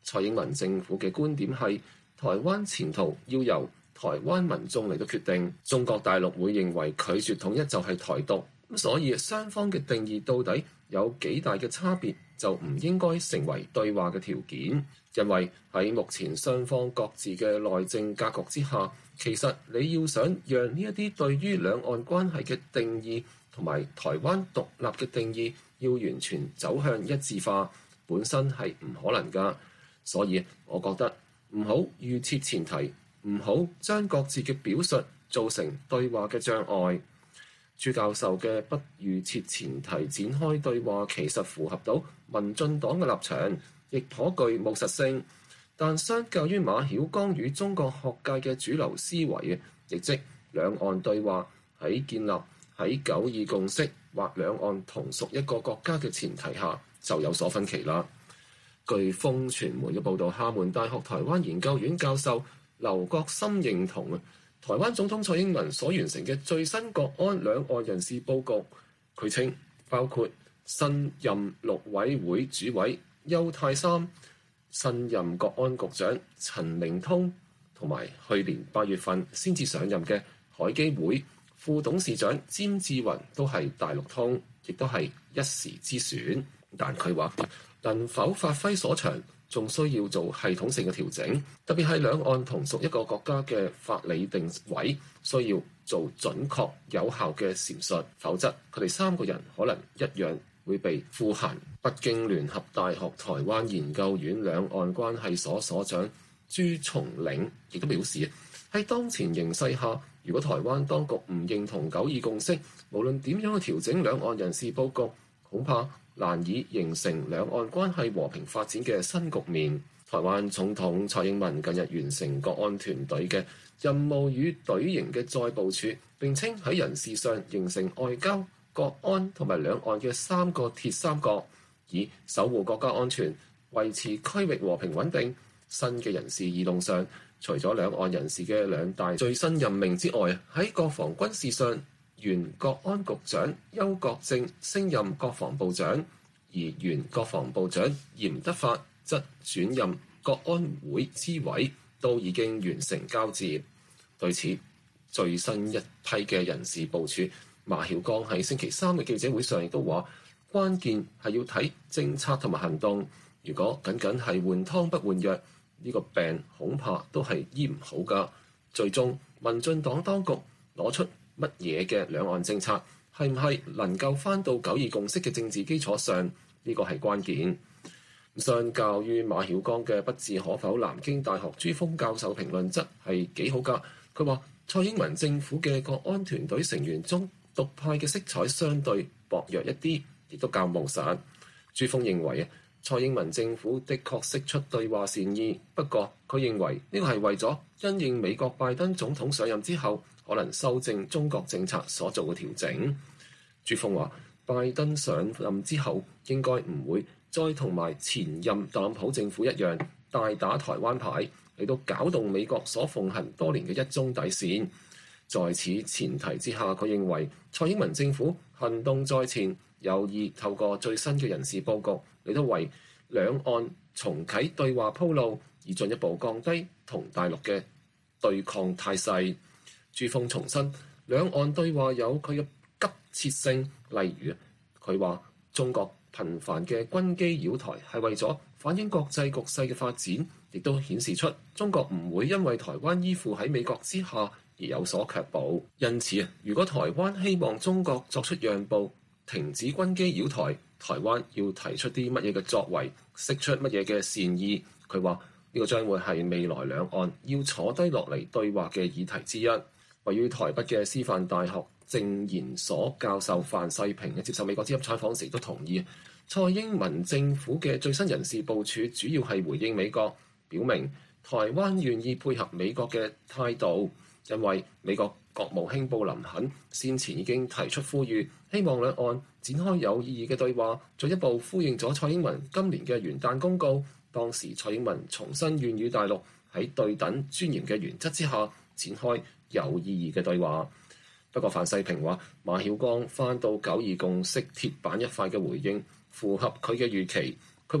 蔡英文政府嘅觀點係台灣前途要由台灣民眾嚟到決定，中國大陸會認為拒絕統一就係台獨，咁所以雙方嘅定義到底有幾大嘅差別，就唔應該成為對話嘅條件。因為喺目前雙方各自嘅內政格局之下，其實你要想讓呢一啲對於兩岸關係嘅定義同埋台灣獨立嘅定義要完全走向一致化，本身係唔可能㗎。所以我覺得唔好預設前提，唔好將各自嘅表述造成對話嘅障礙。朱教授嘅不預設前提展開對話，其實符合到民進黨嘅立場，亦頗具務實性。但相較於馬曉光與中國學界嘅主流思維，亦即兩岸對話喺建立喺九二共識或兩岸同屬一個國家嘅前提下，就有所分歧啦。據風傳媒嘅報導，廈門大學台灣研究院教授劉國森認同啊，台灣總統蔡英文所完成嘅最新國安兩岸人事佈局，佢稱包括新任陸委會主委邱太三、新任國安局長陳明通，同埋去年八月份先至上任嘅海基會副董事長詹志雲都係大陸通，亦都係一時之選。但佢話能否發揮所長，仲需要做系統性嘅調整，特別係兩岸同屬一個國家嘅法理定位，需要做準確有效嘅闡述，否則佢哋三個人可能一樣會被敷衍。北京聯合大學台灣研究院兩岸關係所所長朱松嶺亦都表示，喺當前形勢下，如果台灣當局唔認同九二共識，無論點樣去調整兩岸人事佈局，恐怕難以形成兩岸關係和平發展嘅新局面。台灣總統蔡英文近日完成國安團隊嘅任務與隊形嘅再部署，並稱喺人事上形成外交、國安同埋兩岸嘅三個鐵三角，以守護國家安全、維持區域和平穩定。新嘅人事異動上，除咗兩岸人士嘅兩大最新任命之外，喺國防軍事上，原國安局長邱國正升任國防部長，而原國防部長嚴德發則轉任國安會諮委，都已經完成交接。對此最新一批嘅人事部署，馬曉光喺星期三嘅記者會上亦都話，關鍵係要睇政策同埋行動。如果僅僅係換湯不換藥，呢個病恐怕都係醫唔好㗎。最終民進黨當局攞出乜嘢嘅兩岸政策，係唔係能夠返到九二共識嘅政治基礎上？呢個係關鍵。相較於馬曉光嘅不置可否，南京大學朱峰教授評論則係幾好㗎。佢話蔡英文政府嘅國安團隊成員中，獨派嘅色彩相對薄弱一啲，亦都較務實。朱峰認為蔡英文政府的確釋出對話善意，不過佢認為呢個係為咗因應美國拜登總統上任之後可能修正中國政策所做嘅調整。朱峰話，拜登上任之後應該唔會再同埋前任特朗普政府一樣大打台灣牌，嚟到搞動美國所奉行多年嘅一中底線。在此前提之下，佢認為蔡英文政府行動在前，有意透過最新嘅人事佈局嚟到為兩岸重啟對話鋪路，以進一步降低同大陸嘅對抗態勢。朱鋒重申，兩岸對話有佢嘅急切性，例如佢話中國頻繁嘅軍機擾台係為咗反映國際局勢嘅發展，亦都顯示出中國唔會因為台灣依附喺美國之下而有所卻步。因此，如果台灣希望中國作出讓步，停止軍機擾台，台灣要提出啲乜嘢嘅作為，釋出乜嘢嘅善意。佢話呢個將會係未來兩岸要坐低落嚟對話嘅議題之一。位於台北嘅師範大學政研所教授范世平接受美國之音採訪時都同意，蔡英文政府嘅最新人事部署主要係回應美國，表明台灣願意配合美國嘅態度。因為美國國務卿布林肯先前已經提出呼籲，希望兩岸展開有意義嘅對話，進一步呼應咗蔡英文今年嘅元旦公告。當時蔡英文重申願與大陸喺對等尊嚴嘅原則之下展開有意義嘅對話。不過范世平話，馬曉光返到九二共識鐵板一塊嘅回應符合佢嘅預期。佢話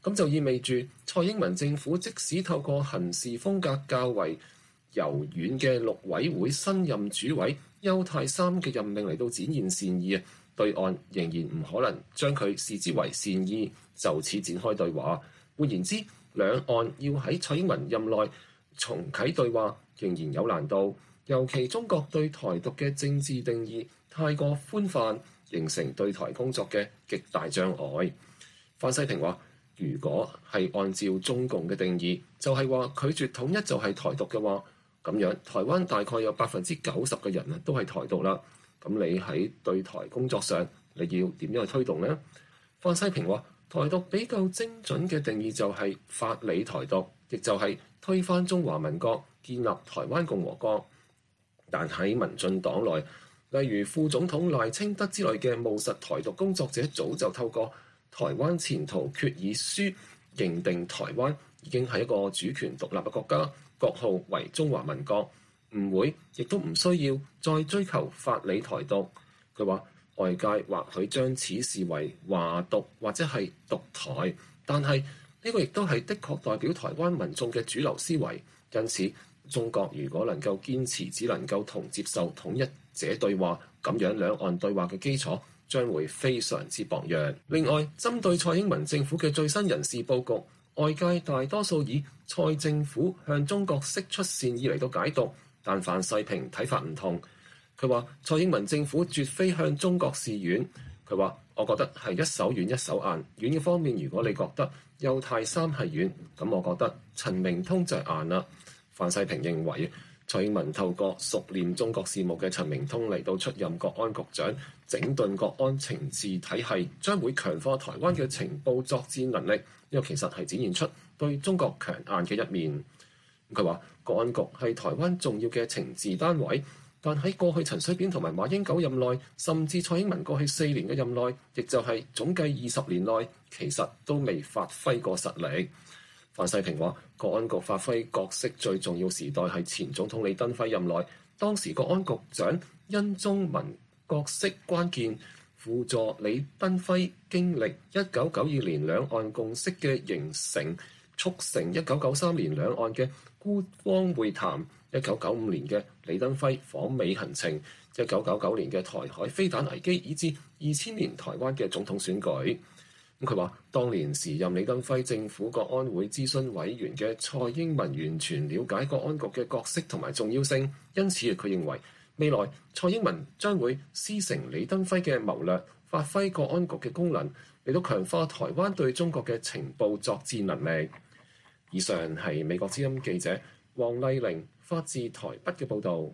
咁就意味住蔡英文政府即使透過行事風格較為柔軟嘅陸委會新任主委邱太三嘅任命嚟到展現善意啊，對岸仍然唔可能將佢視之為善意，就此展開對話。換言之，兩岸要喺蔡英文任內重啟對話，仍然有難度。尤其中國對台獨嘅政治定義太過寬泛，形成對台工作嘅極大障礙。范世平話：如果係按照中共嘅定義，就係話拒絕統一就係台獨嘅話，咁樣台灣大概有百分之九十嘅人啊都係台獨啦。咁你喺對台工作上，你要點樣去推動呢？范世平話：台獨比較精準嘅定義就係法理台獨，亦就係推翻中華民國，建立台灣共和國。但喺民進黨內，例如副總統賴清德之類嘅務實台獨工作者，早就透過台灣前途決議書認定台灣已經係一個主權獨立嘅國家，國號為中華民國，唔會亦都唔需要再追求法理台獨。佢話外界或許將此視為華獨或者係獨台，但係呢個亦都係的確代表台灣民眾嘅主流思維。因此，中國如果能夠堅持只能夠同接受統一者對話，咁樣兩岸對話嘅基礎將會非常之薄弱。另外，針對蔡英文政府嘅最新人事佈局，外界大多數以蔡政府向中國釋出善意嚟到解讀，但范世平睇法唔同。佢話蔡英文政府絕非向中國示軟。佢話我覺得係一手軟一手硬。軟嘅方面，如果你覺得邱太三係軟，咁我覺得陳明通就係硬啦。范世平認為，蔡英文透過熟練中國事務嘅陳明通嚟到出任國安局長，整頓國安情治體系，將會強化台灣嘅情報作戰能力。呢個其實係展現出對中國強硬嘅一面。佢話國安局係台灣重要嘅情治單位，但喺過去陳水扁同埋馬英九任內，甚至蔡英文過去四年嘅任內，亦就係總計二十年內，其實都未發揮過實力。范世平話：國安局發揮角色最重要時代係前總統李登輝任內，當時國安局長殷宗文角色關鍵，輔助李登輝經歷一九九二年兩岸共識嘅形成，促成一九九三年兩岸嘅孤光會談，一九九五年嘅李登輝訪美行程，一九九九年嘅台海飛彈危機，以至二千年台灣嘅總統選舉。佢話：當年時任李登輝政府國安會諮詢委員嘅蔡英文完全了解國安局嘅角色同埋重要性，因此佢認為未來蔡英文將會師承李登輝嘅謀略，發揮國安局嘅功能，嚟到強化台灣對中國嘅情報作戰能力。以上係美國之音記者黃麗玲發自台北嘅報導。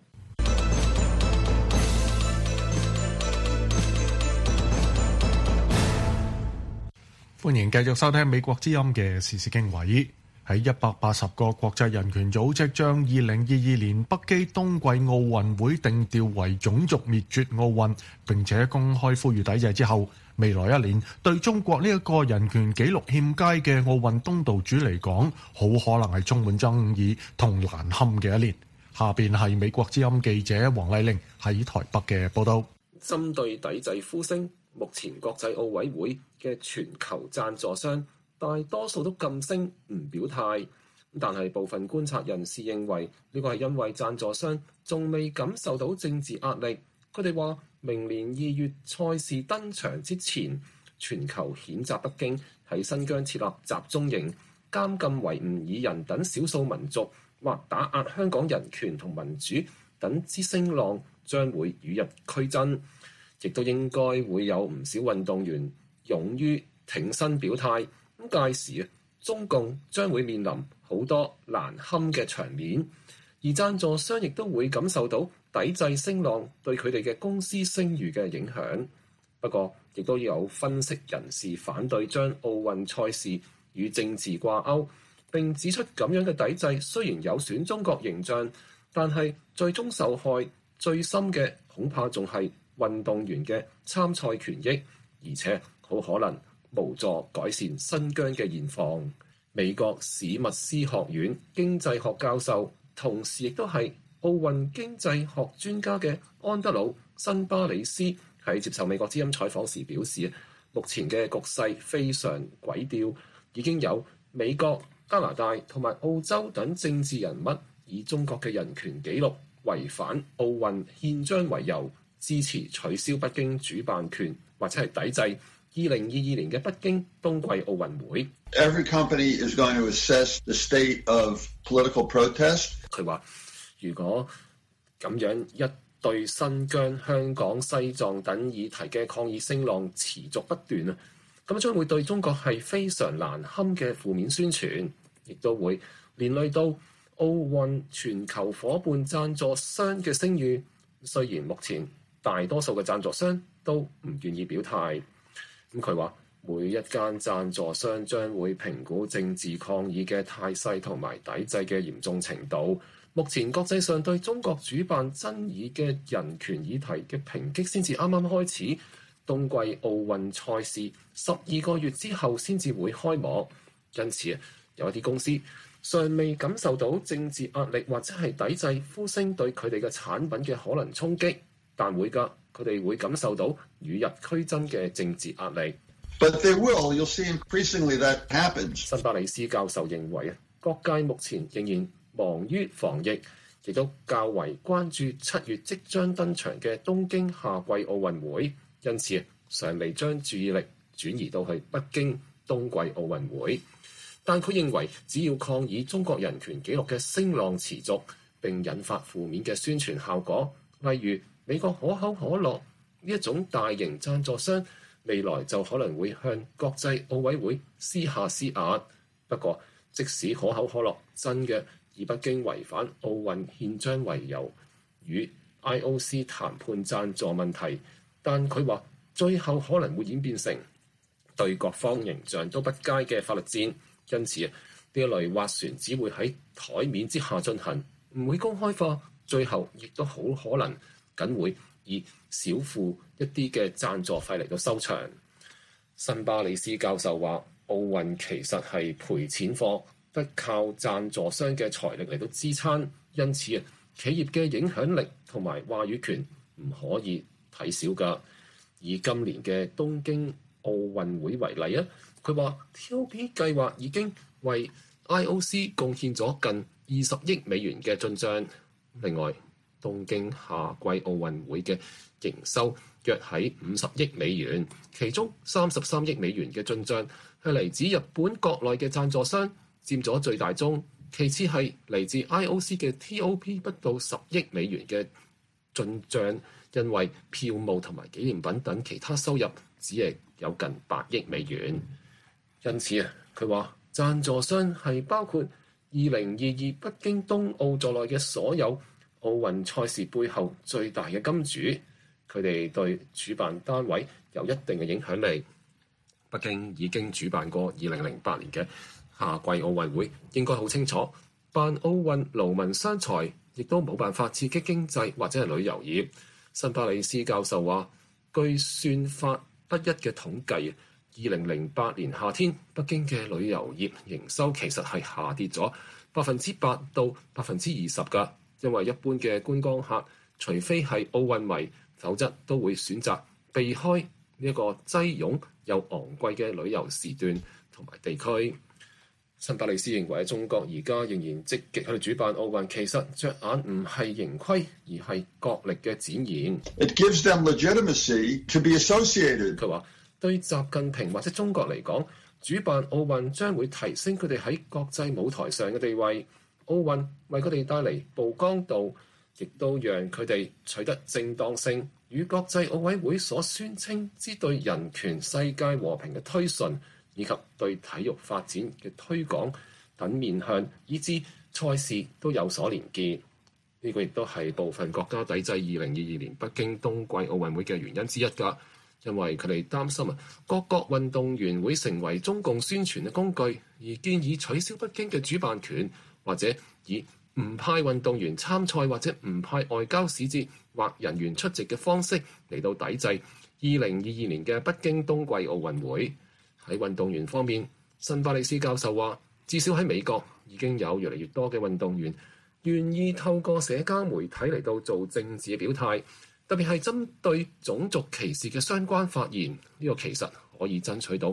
歡迎繼續收聽美國之音嘅時事經緯。喺一百八十個國際人權組織將二零二二年北京冬季奧運會定調為種族滅絕奧運，並且公開呼籲抵制之後，未來一年對中國呢一個人權紀錄欠佳嘅奧運東道主嚟講，好可能係充滿爭議同難堪嘅一年。下邊係美國之音記者黃麗玲喺台北嘅報道。 針對抵制呼聲，目前國際奧委會嘅全球贊助商大多數都噤聲唔表態，但係部分觀察人士認為呢個係因為贊助商仲未感受到政治壓力。佢哋話明年二月賽事登場之前，全球譴責北京喺新疆設立集中營、監禁維吾爾人等少數民族或打壓香港人權同民主等之聲浪將會與日俱增，亦都應該會有唔少運動員勇於挺身表態。咁屆時啊，中共將會面臨好多難堪嘅場面，而贊助商亦都會感受到抵制聲浪對佢哋嘅公司聲譽嘅影響。不過，亦都有分析人士反對將奧運賽事與政治掛鈎，並指出咁樣嘅抵制雖然有損中國形象，但係最終受害最深嘅恐怕仲係運動員嘅參賽權益，而且好可能無助改善新疆嘅現況。美國史密斯學院經濟學教授，同時亦都係奧運經濟學專家嘅安德魯辛巴里斯喺接受美國之音採訪時表示，目前嘅局勢非常詭調， 已經有美國、加拿大同埋澳洲等政治人物以中國嘅人權紀錄違反奧運憲章為由，支持取消北京主辦權或者係抵制二零二二年嘅北京冬季奧運會。 Every company is going to assess the state of political protest. 佢話：如果咁樣一對新疆、香港、西藏等議題嘅抗議聲浪持續不斷啊，咁將會對中國係非常難堪嘅負面宣傳，亦都會連累到奧運全球夥伴贊助商嘅聲譽。雖然目前大多數嘅贊助商都唔願意表態，咁佢話每一間贊助商將會評估政治抗議嘅態勢同埋抵制嘅嚴重程度。目前國際上對中國主辦爭議嘅人權議題嘅抨擊先至啱啱開始，冬季奧運賽事十二個月之後先至會開幕，因此有一啲公司尚未感受到政治壓力或者係抵制呼聲對佢哋嘅產品嘅可能衝擊，但會㗎，佢哋會感受到與日俱增嘅政治壓力。 But they will. You'll see increasingly that happens. 辛巴里斯教授認為啊，各界目前仍然忙於防疫，亦都較為關注七月即將登場嘅東京夏季奧運會，因此尚未將注意力轉移到去北京冬季奧運會。但佢認為，只要抗議中國人權紀錄嘅聲浪持續並引發負面嘅宣傳效果，例如美國可口可樂呢一種大型贊助商，未來就可能會向國際奧委會私下施壓。不過，即使可口可樂真嘅以北京違反奧運憲章為由與 I O C 談判贊助問題，但佢話最後可能會演變成對各方形象都不佳嘅法律戰。因此呢一類斡旋只會喺台面之下進行，唔會公開化，最後亦都好可能僅會以少付一啲嘅贊助費嚟到收場。辛巴里斯教授話：奧運其實係賠錢貨，得靠贊助商嘅財力嚟到支撐，因此啊，企業嘅影響力同埋話語權唔可以睇小㗎。以今年嘅東京奧運會為例啊，佢話 T O P 計劃已經為 I O C 貢獻咗近二十億美元嘅進帳。另外，東京夏季奧運會嘅營收約喺五十億美元，其中三十三億美元嘅進帳係嚟自日本國內嘅贊助商，佔咗最大宗。其次係嚟自 I O C 嘅 T O P 不到十億美元嘅進帳，因為票務同埋紀念品等其他收入只係有近八億美元。因此啊，佢話贊助商係包括二零二二北京冬奧在內嘅所有奧運賽事背後最大嘅金主，佢哋對主辦單位有一定嘅影響力。北京已經主辦過二零零八年嘅夏季奧運會，應該好清楚辦奧運勞民傷財，亦都冇辦法刺激經濟或者係旅遊業。辛巴里斯教授話，據算法不一嘅統計，二零零八年夏天北京嘅旅遊業營收其實係下跌咗百分之八到百分之二十㗎，因為一般嘅觀光客除非係奧運迷，否則都會選擇避開呢一個擠擁又昂貴嘅旅遊時段同埋地區。辛巴里斯認為中國而家仍然積極去主辦奧運，其實着眼唔係盈虧，而係國力嘅展現。 It gives them legitimacy to be associated. 佢話對習近平或者中國嚟講，主辦奧運將會提升佢哋喺國際舞台上嘅地位。奧運為佢哋帶嚟曝光度，亦都讓佢哋取得正當性，與國際奧委會所宣稱之對人權、世界和平嘅推順，以及對體育發展嘅推廣等面向，以至賽事都有所連結。呢個亦都係部分國家抵制二零二二年北京冬季奧運會嘅原因之一㗎，因為佢哋擔心啊，各國運動員會成為中共宣傳嘅工具，而建議取消北京嘅主辦權，或者以唔派運動員參賽或者唔派外交使節或人員出席嘅方式嚟到抵制二零二二年嘅北京冬季奧運會。喺運動員方面，辛巴里斯教授話，至少喺美國已經有越嚟越多嘅運動員願意透過社交媒體嚟到做政治嘅表態，特別係針對種族歧視嘅相關發言。呢個其實可以爭取到好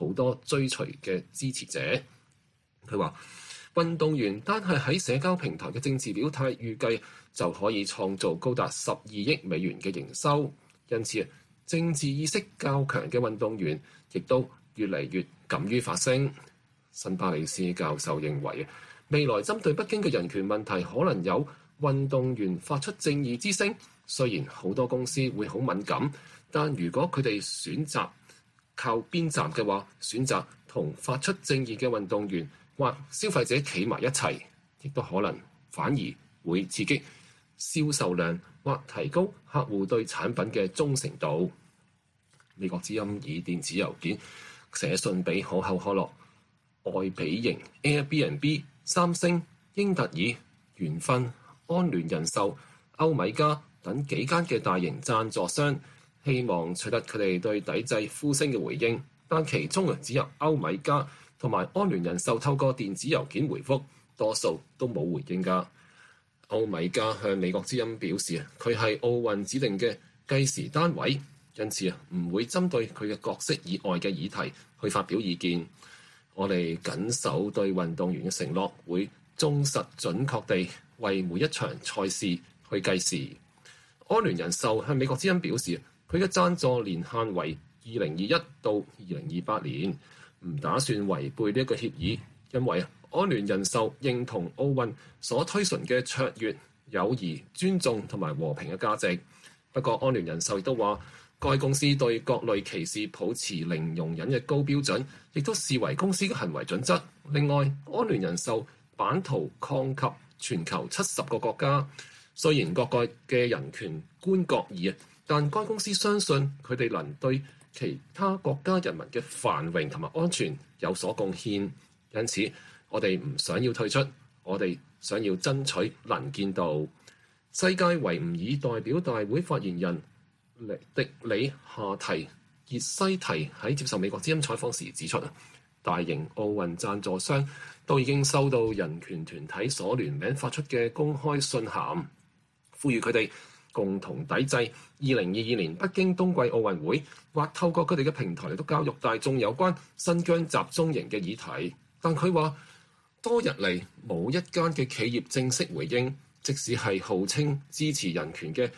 好多追隨嘅支持者。佢話運動員單係喺社交平台嘅政治表態，預計就可以創造高達十二億美元嘅營收。因此，政治意識較強嘅運動員亦都越嚟越敢於發聲。辛巴里斯教授認為，未來針對北京嘅人權問題，可能有運動員發出正義之聲。雖然好多公司會好敏感，但如果佢哋選擇靠邊站嘅話，選擇同發出正義嘅運動員或消費者企埋一齊，亦都可能反而會刺激銷售量或提高客戶對產品嘅忠誠度。美國之音以電子郵件寫信俾可口可樂、愛彼迎、Airbnb、三星、英特爾、元勳、安聯人壽、歐米茄等幾間嘅大型贊助商，希望取得佢哋對抵制呼聲嘅回應，但其中啊只有歐米茄同埋安聯人壽透過電子郵件回覆，多數都冇回應㗎。歐米茄向美國之音表示啊，佢係奧運指定嘅計時單位，因此啊唔會針對佢嘅角色以外嘅議題去發表意見。我哋緊守對運動員嘅承諾，會忠實準確地為每一場賽事去計時。安聯人壽向美國之音表示，佢嘅贊助年限為二零二一到二零二八年，唔打算違背呢一個協議，因為安聯人壽認同奧運所推崇嘅卓越、友誼、尊重同埋和平嘅價值。不過，安聯人壽亦都話，該公司對各類歧視抱持零容忍嘅高標準，亦都視為公司嘅行為準則。另外，安聯人壽版圖擴及全球七十個國家，雖然各國嘅人權觀各異啊，但該公司相信佢哋能對其他國家人民嘅繁榮同埋安全有所貢獻。因此，我哋唔想要退出，我哋想要爭取能見度。世界維吾爾代表大會發言人迪里夏提熱西提喺接受美國之音採訪時指出，大型奧運贊助商都已經收到人權團體所聯名發出嘅公開信函，呼籲佢哋共同抵制二零二二年北京冬季奧運會，或透過佢哋嘅平台嚟到教育大眾有關新疆集中營嘅議題。但佢話多日嚟冇一間嘅企業正式回應，即使係號稱支持人權嘅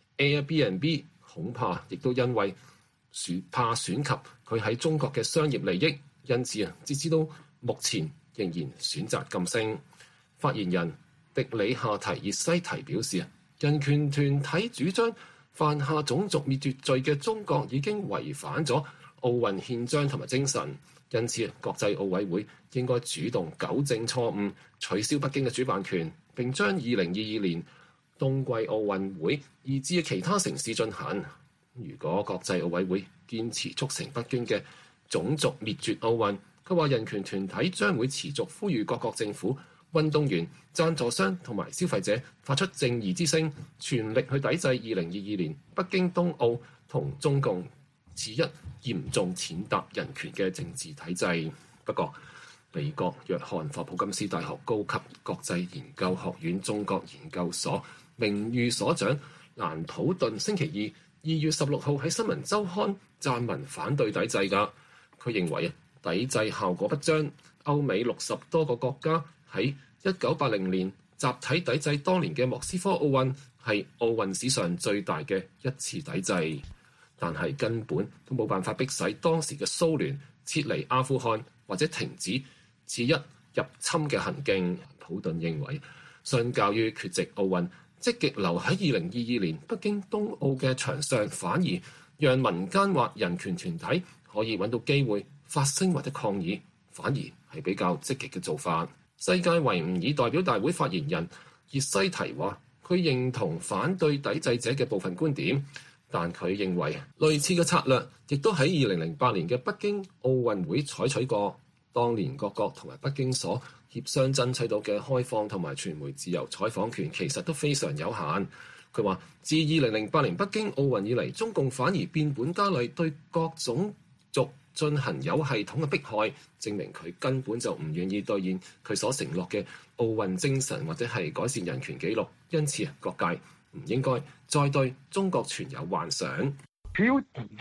Airbnb， 恐怕亦都因為怕損及佢喺中國嘅商業利益，因此啊，截至到目前仍然選擇噤聲。發言人迪里夏提熱西提表示啊，人權團體主張犯下種族滅絕罪嘅中國已經違反咗奧運憲章同埋精神，因此國際奧委會應該主動糾正錯誤，取消北京嘅主辦權，並將二零二二年冬季奧運會移至其他城市進行。如果國際奧委會堅持促成北京嘅種族滅絕奧運，佢話人權團體將會持續呼籲各國政府、運動員、贊助商同埋消費者發出正義之聲，全力去抵制二零二二年北京冬奧同中共此一嚴重踐踏人權嘅政治體制。不過，美國約翰霍普金斯大學高級國際研究學院中國研究所名譽所長蘭普頓星期二二月十六號喺新聞週刊撰文反對抵制㗎。佢認為抵制效果不彰，歐美六十多個國家喺一九八零年集體抵制當年嘅莫斯科奧運，係奧運史上最大嘅一次抵制，但係根本都冇辦法迫使當時嘅蘇聯撤離阿富汗或者停止此一入侵嘅行徑。普頓認為，相較於缺席奧運，積極留喺二零二二年北京冬奧嘅場上，反而讓民間或人權團體可以揾到機會發聲或者抗議，反而係比較積極嘅做法。世界維吾爾代表大會發言人熱西提話，佢認同反對抵制者嘅部分觀點，但佢認為類似嘅策略亦都喺二零零八年嘅北京奧運會採取過。當年各國同埋北京所協商爭取到嘅開放同埋傳媒自由採訪權其實都非常有限。佢話自二零零八年北京奧運以嚟，中共反而變本加厲對各種族進行有系統嘅迫害，證明佢根本就唔願意兌現佢所承諾嘅奧運精神或者係改善人權紀錄。因此各界唔應該再對中國存有幻想。 只有抵制了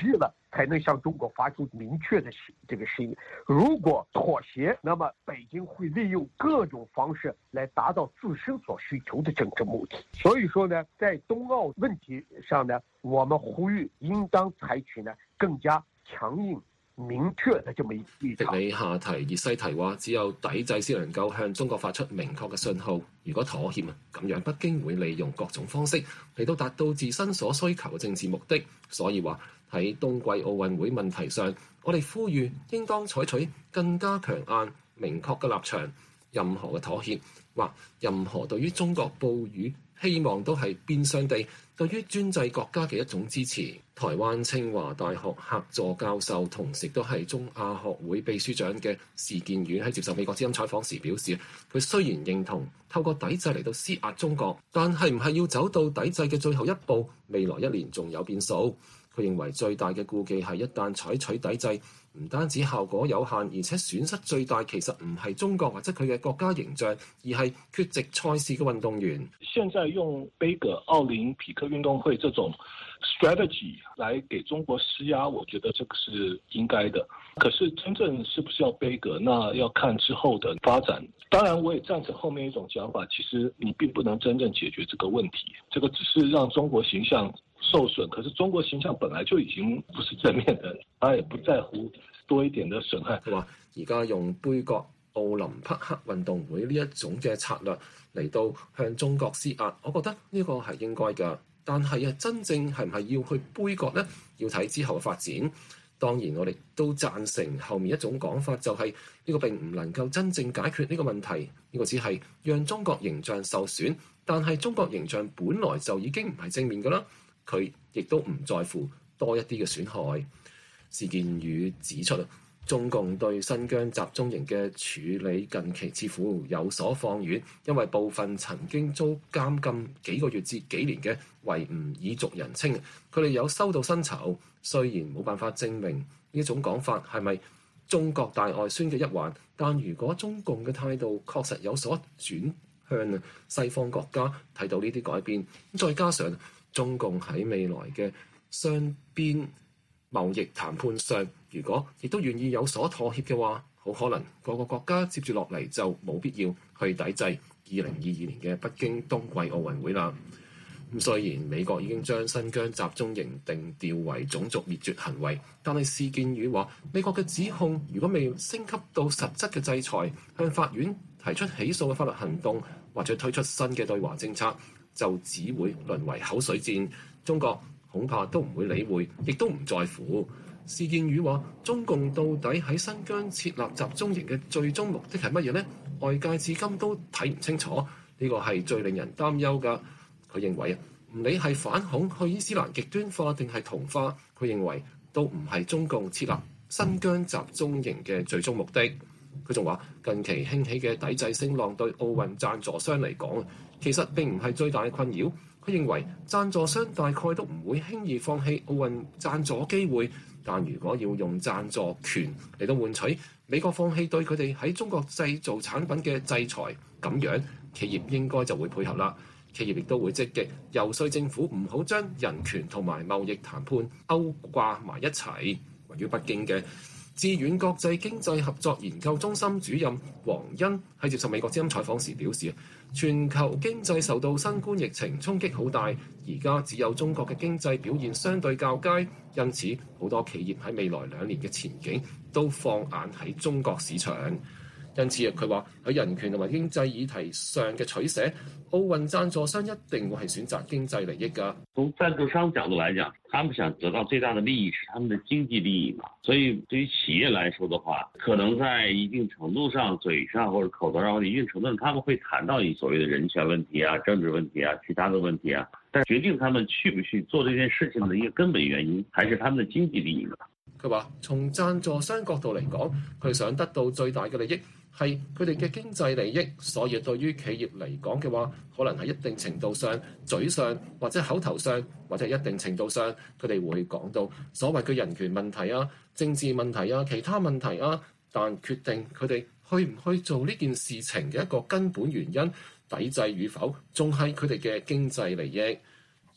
才能向中國發出明確的這個聲音。如果妥協，那麼北京會利用各種方式來達到自身所需求的政治目的。所以說呢，在冬奧問題上呢，我們呼籲應當採取呢更加強硬明確的這麼一立場。 迪里下提熱西提話，只有抵制先能夠向中國發出明確嘅信號。如果妥協啊，咁樣北京會利用各種方式嚟到達到自身所需求嘅政治目的。所以話喺冬季奧運會問題上，我哋呼籲應當採取更加強硬明確嘅立場。任何嘅妥協或任何對於中國報以希望都係變相地對於專制國家嘅一種支持。台灣清華大學客座教授，同時都係中亞學會秘書長嘅士健宇喺接受美國之音採訪時表示，佢雖然認同透過抵制嚟到施壓中國，但係唔係要走到抵制嘅最後一步，未來一年仲有變數。佢認為最大嘅顧忌係一旦採取抵制，唔單止效果有限，而且損失最大其實唔係中國或者佢嘅國家形象，而係缺席賽事嘅運動員。 現在用杯葛奧林匹克運動會這種 strategy 來給中國施壓，我覺得這個是應該的。可是真正是不是要杯葛，那要看之後的發展。當然我也贊成後面一種講法，其實你並不能真正解決這個問題，這個只是讓中國形象受損。可是中國形象本來就已經不是正面的，他也不在乎多一點的損害。 佢話而家用杯葛奧林匹克運動會呢一種嘅策略嚟到向中國施壓，我覺得呢個係應該㗎。但係啊，真正係唔係要去杯葛呢？要睇之後嘅發展。當然，我哋都贊成後面一種講法，就係呢個並唔能夠真正解決呢個問題。呢個只係讓中國形象受損，但係中國形象本來就已經唔係正面㗎啦。佢亦都唔在乎多一啲嘅損害。事件與指出，中共對新疆集中營嘅處理近期似乎有所放軟，因為部分曾經遭監禁幾個月至幾年嘅維吾爾族人稱，佢哋有收到薪酬。雖然冇辦法證明呢種講法係咪中國大外宣嘅一環，但如果中共嘅態度確實有所轉向啊，西方國家睇到呢啲改變，再加上中共喺未來嘅雙邊貿易談判上，如果亦都願意有所妥協嘅話，好可能各個國家接住落嚟就冇必要去抵制二零二二年嘅北京冬季奧運會啦。咁雖然美國已經將新疆集中營定調為種族滅絕行為，但係事件與話美國嘅指控如果未升級到實質嘅制裁，向法院提出起訴嘅法律行動，或者推出新嘅對華政策，就只會淪為口水戰。中國恐怕都唔會理會，亦都唔在乎。事件與話中共到底喺新疆設立集中營嘅最終目的係乜嘢呢？外界至今都睇唔清楚，呢個係最令人擔憂㗎。佢認為啊，唔理係反恐去伊斯蘭極端化定係同化，佢認為都唔係中共設立新疆集中營嘅最終目的。佢仲話近期興起嘅抵制聲浪對奧運贊助商嚟講，其實並唔係最大嘅困擾。佢認為贊助商大概都唔會輕易放棄奧運贊助機會，但如果要用贊助權嚟到換取美國放棄對佢哋喺中國製造產品嘅制裁，咁樣企業應該就會配合啦。企業亦都會積極遊說政府唔好將人權同埋貿易談判勾掛埋一齊。位於北京嘅致遠國際經濟合作研究中心主任黃欣喺接受美國之音採訪時表示，全球經濟受到新冠疫情衝擊好大，而家只有中國嘅經濟表現相對較佳，因此好多企業喺未來兩年嘅前景都放眼喺中國市場。因此，佢話喺人權同埋經濟議題上嘅取捨，奧運贊助商一定會係選擇經濟利益㗎。 從贊助商角度來講，他們想得到最大的利益是他們的經濟利益嘛。所以對於企業來說的話，可能在一定程度上，嘴上或者口頭上，或者一定程度上，他們會談到你所謂的人權問題啊、政治問題啊、其他的問題啊。但決定他們去不去做這件事情的一個根本原因，還是他們的經濟利益嘛。 佢話從贊助商角度嚟講，佢想得到最大嘅利益係佢哋嘅經濟利益，所以對於企業嚟講嘅話，可能喺一定程度上、嘴上或者口頭上，或者一定程度上，佢哋會講到所謂嘅人權問題啊、政治問題啊、其他問題啊，但決定佢哋去唔去做呢件事情嘅一個根本原因，抵制與否，仲係佢哋嘅經濟利益。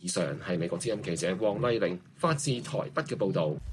以上係美國之音記者黃麗玲發自台北嘅報導。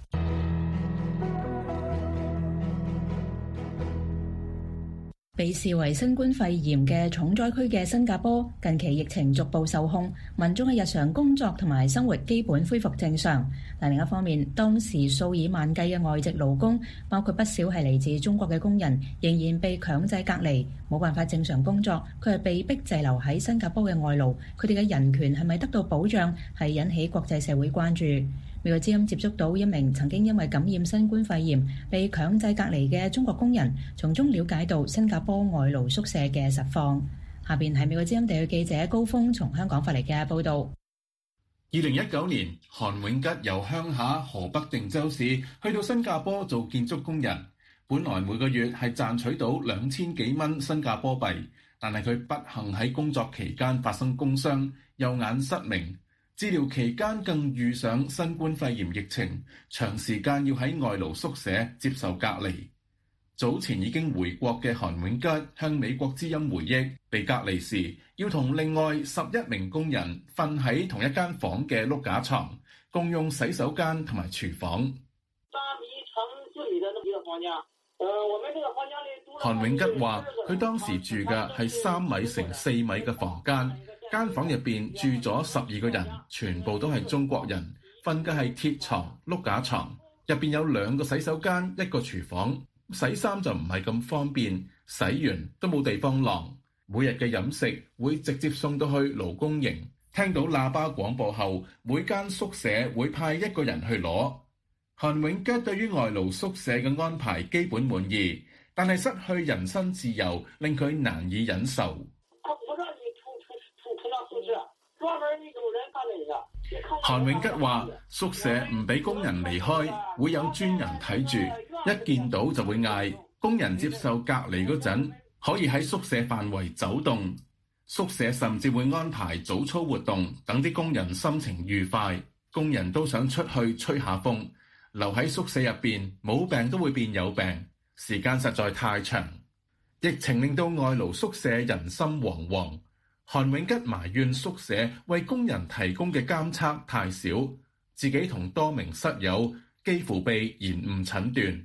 被視為新冠肺炎嘅重災區嘅新加坡，近期疫情逐步受控，民眾嘅日常工作同埋生活基本恢復正常。但另一方面，當時數以萬計嘅外籍勞工，包括不少係嚟自中國嘅工人，仍然被強制隔離，冇辦法正常工作。佢係被逼滯留喺新加坡嘅外勞，佢哋嘅人權係咪得到保障，係引起國際社會關注。美國之音接觸到一名曾經因為感染新冠肺炎被強制隔離嘅中國工人，從中了解到新加坡外勞宿舍嘅實況。下邊係美國之音地區記者高峰從香港發嚟嘅報導。 二零一九年，韓永吉由鄉下河北定州市去到新加坡做建築工人，本來每個月係賺取到兩千幾蚊新加坡幣，但係佢不幸喺工作期間發生工傷，右眼失明。治療期間更遇上新冠肺炎疫情，長時間要喺外勞宿舍接受隔離。早前已經回國嘅韓永吉向美國之音回憶，被隔離時要同另外十一名工人瞓喺同一間房嘅碌架床，共用洗手間同埋廚房。韓永吉話：佢當時住嘅係三米乘四米嘅房間。間房入邊住咗十二個人，全部都係中國人，瞓嘅係鐵床、碌架床，入邊有兩個洗手間、一個廚房，洗衫就唔係咁方便，洗完都冇地方晾。每日嘅飲食會直接送到去勞工營，聽到喇叭廣播後，每間宿舍會派一個人去攞。韓永吉對於外勞宿舍嘅安排基本滿意，但係失去人身自由令佢難以忍受。韓永吉話：宿舍唔俾工人離開，會有專人睇住，一見到就會嗌。工人接受隔離嗰陣，可以喺宿舍範圍走動。宿舍甚至會安排早操活動，等啲工人心情愉快。工人都想出去吹下風，留喺宿舍入邊冇病都會變有病，時間實在太長。疫情令到外勞宿舍人心惶惶。韓永吉埋怨宿舍為工人提供嘅監測太少，自己同多名室友幾乎被延誤診斷。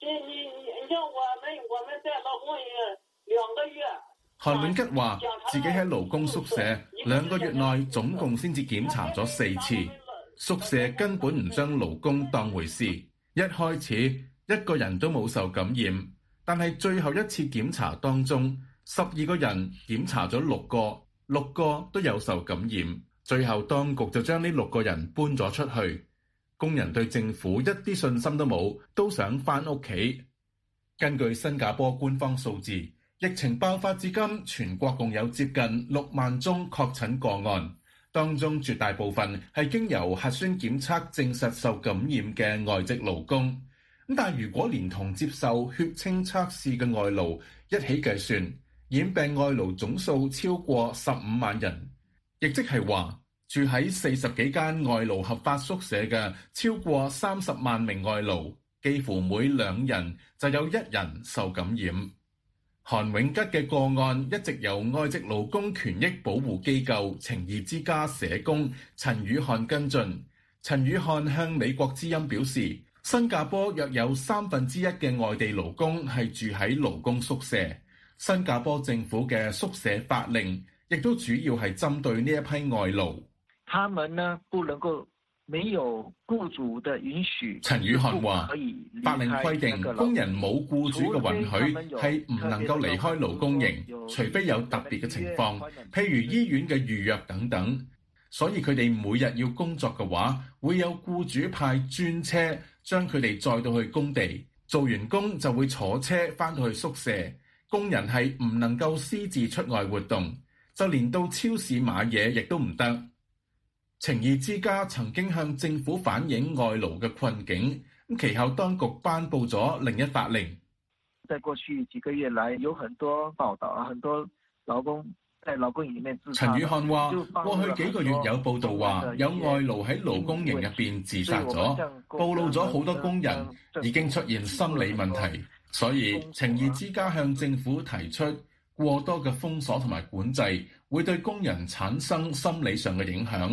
韓永吉話自己喺勞工宿舍兩個月內總共先至檢查咗四次，宿舍根本唔將勞工當回事。一開始一個人都冇受感染，但係最後一次檢查當中，十二個人檢查咗六個。六個都有受感染，最後當局就將呢六個人搬咗出去。工人對政府一啲信心都冇，都想返屋企。根據新加坡官方數字，疫情爆發至今，全國共有接近六萬宗確診個案，當中絕大部分係經由核酸檢測證實受感染嘅外籍勞工。咁但係如果連同接受血清測試嘅外勞一起計算，染病外勞總數超過十五萬人，亦即係話住喺四十幾間外勞合法宿舍嘅超過三十萬名外勞，幾乎每兩人就有一人受感染。韓永吉嘅個案一直由外籍勞工權益保護機構情義之家社工陳宇漢跟進。陳宇漢向美國之音表示，新加坡約有三分之一嘅外地勞工係住喺勞工宿舍。新加坡政府嘅宿舍法令亦都主要係針對呢一批外勞。 他們呢不能夠沒有僱主的允許。 陳宇漢話：法令規定工人冇僱主嘅允許係唔能夠離開勞工營，除非有特別嘅情況，譬如醫院嘅預約等等。所以佢哋每日要工作嘅話，會有僱主派專車將佢哋載到去工地，做完工就會坐車返到去宿舍。工人係唔能夠私自出外活動，就連到超市買嘢亦都唔得。情義之家曾經向政府反映外勞嘅困境，咁其後當局頒布咗另一法令。 在過去幾個月來，有很多報道，很多勞工在勞工營裡面自殺。 陳宇漢話：過去幾個月有報道話，有外勞喺勞工營入邊自殺咗，暴露咗好多工人已經出現心理問題。所以情義之家向政府提出，過多嘅封鎖同埋管制會對工人產生心理上嘅影響。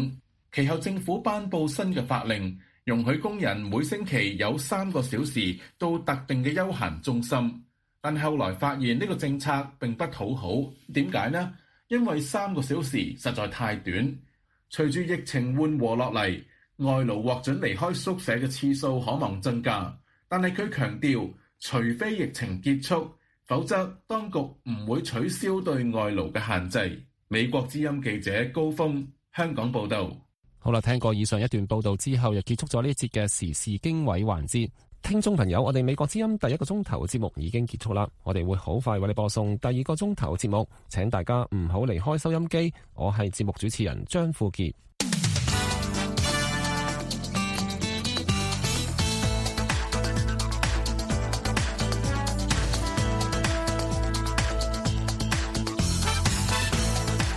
其後政府頒布新嘅法令，容許工人每星期有三個小時到特定嘅休閒中心。但後來發現呢個政策並不討好，點解呢？因為三個小時實在太短。隨住疫情緩和落嚟，外勞獲准離開宿舍嘅次數可望增加。但係佢強調，除非疫情結束，否則當局唔會取消對外勞嘅限制。美國之音記者高峰，香港報道。 好啦，聽過以上一段報道之後，又結束咗呢一節嘅時事經緯環節。聽眾朋友，我哋美國之音第一個鐘頭節目已經結束啦，我哋會好快為你播送第二個鐘頭節目，請大家唔好離開收音機。我係節目主持人張富傑。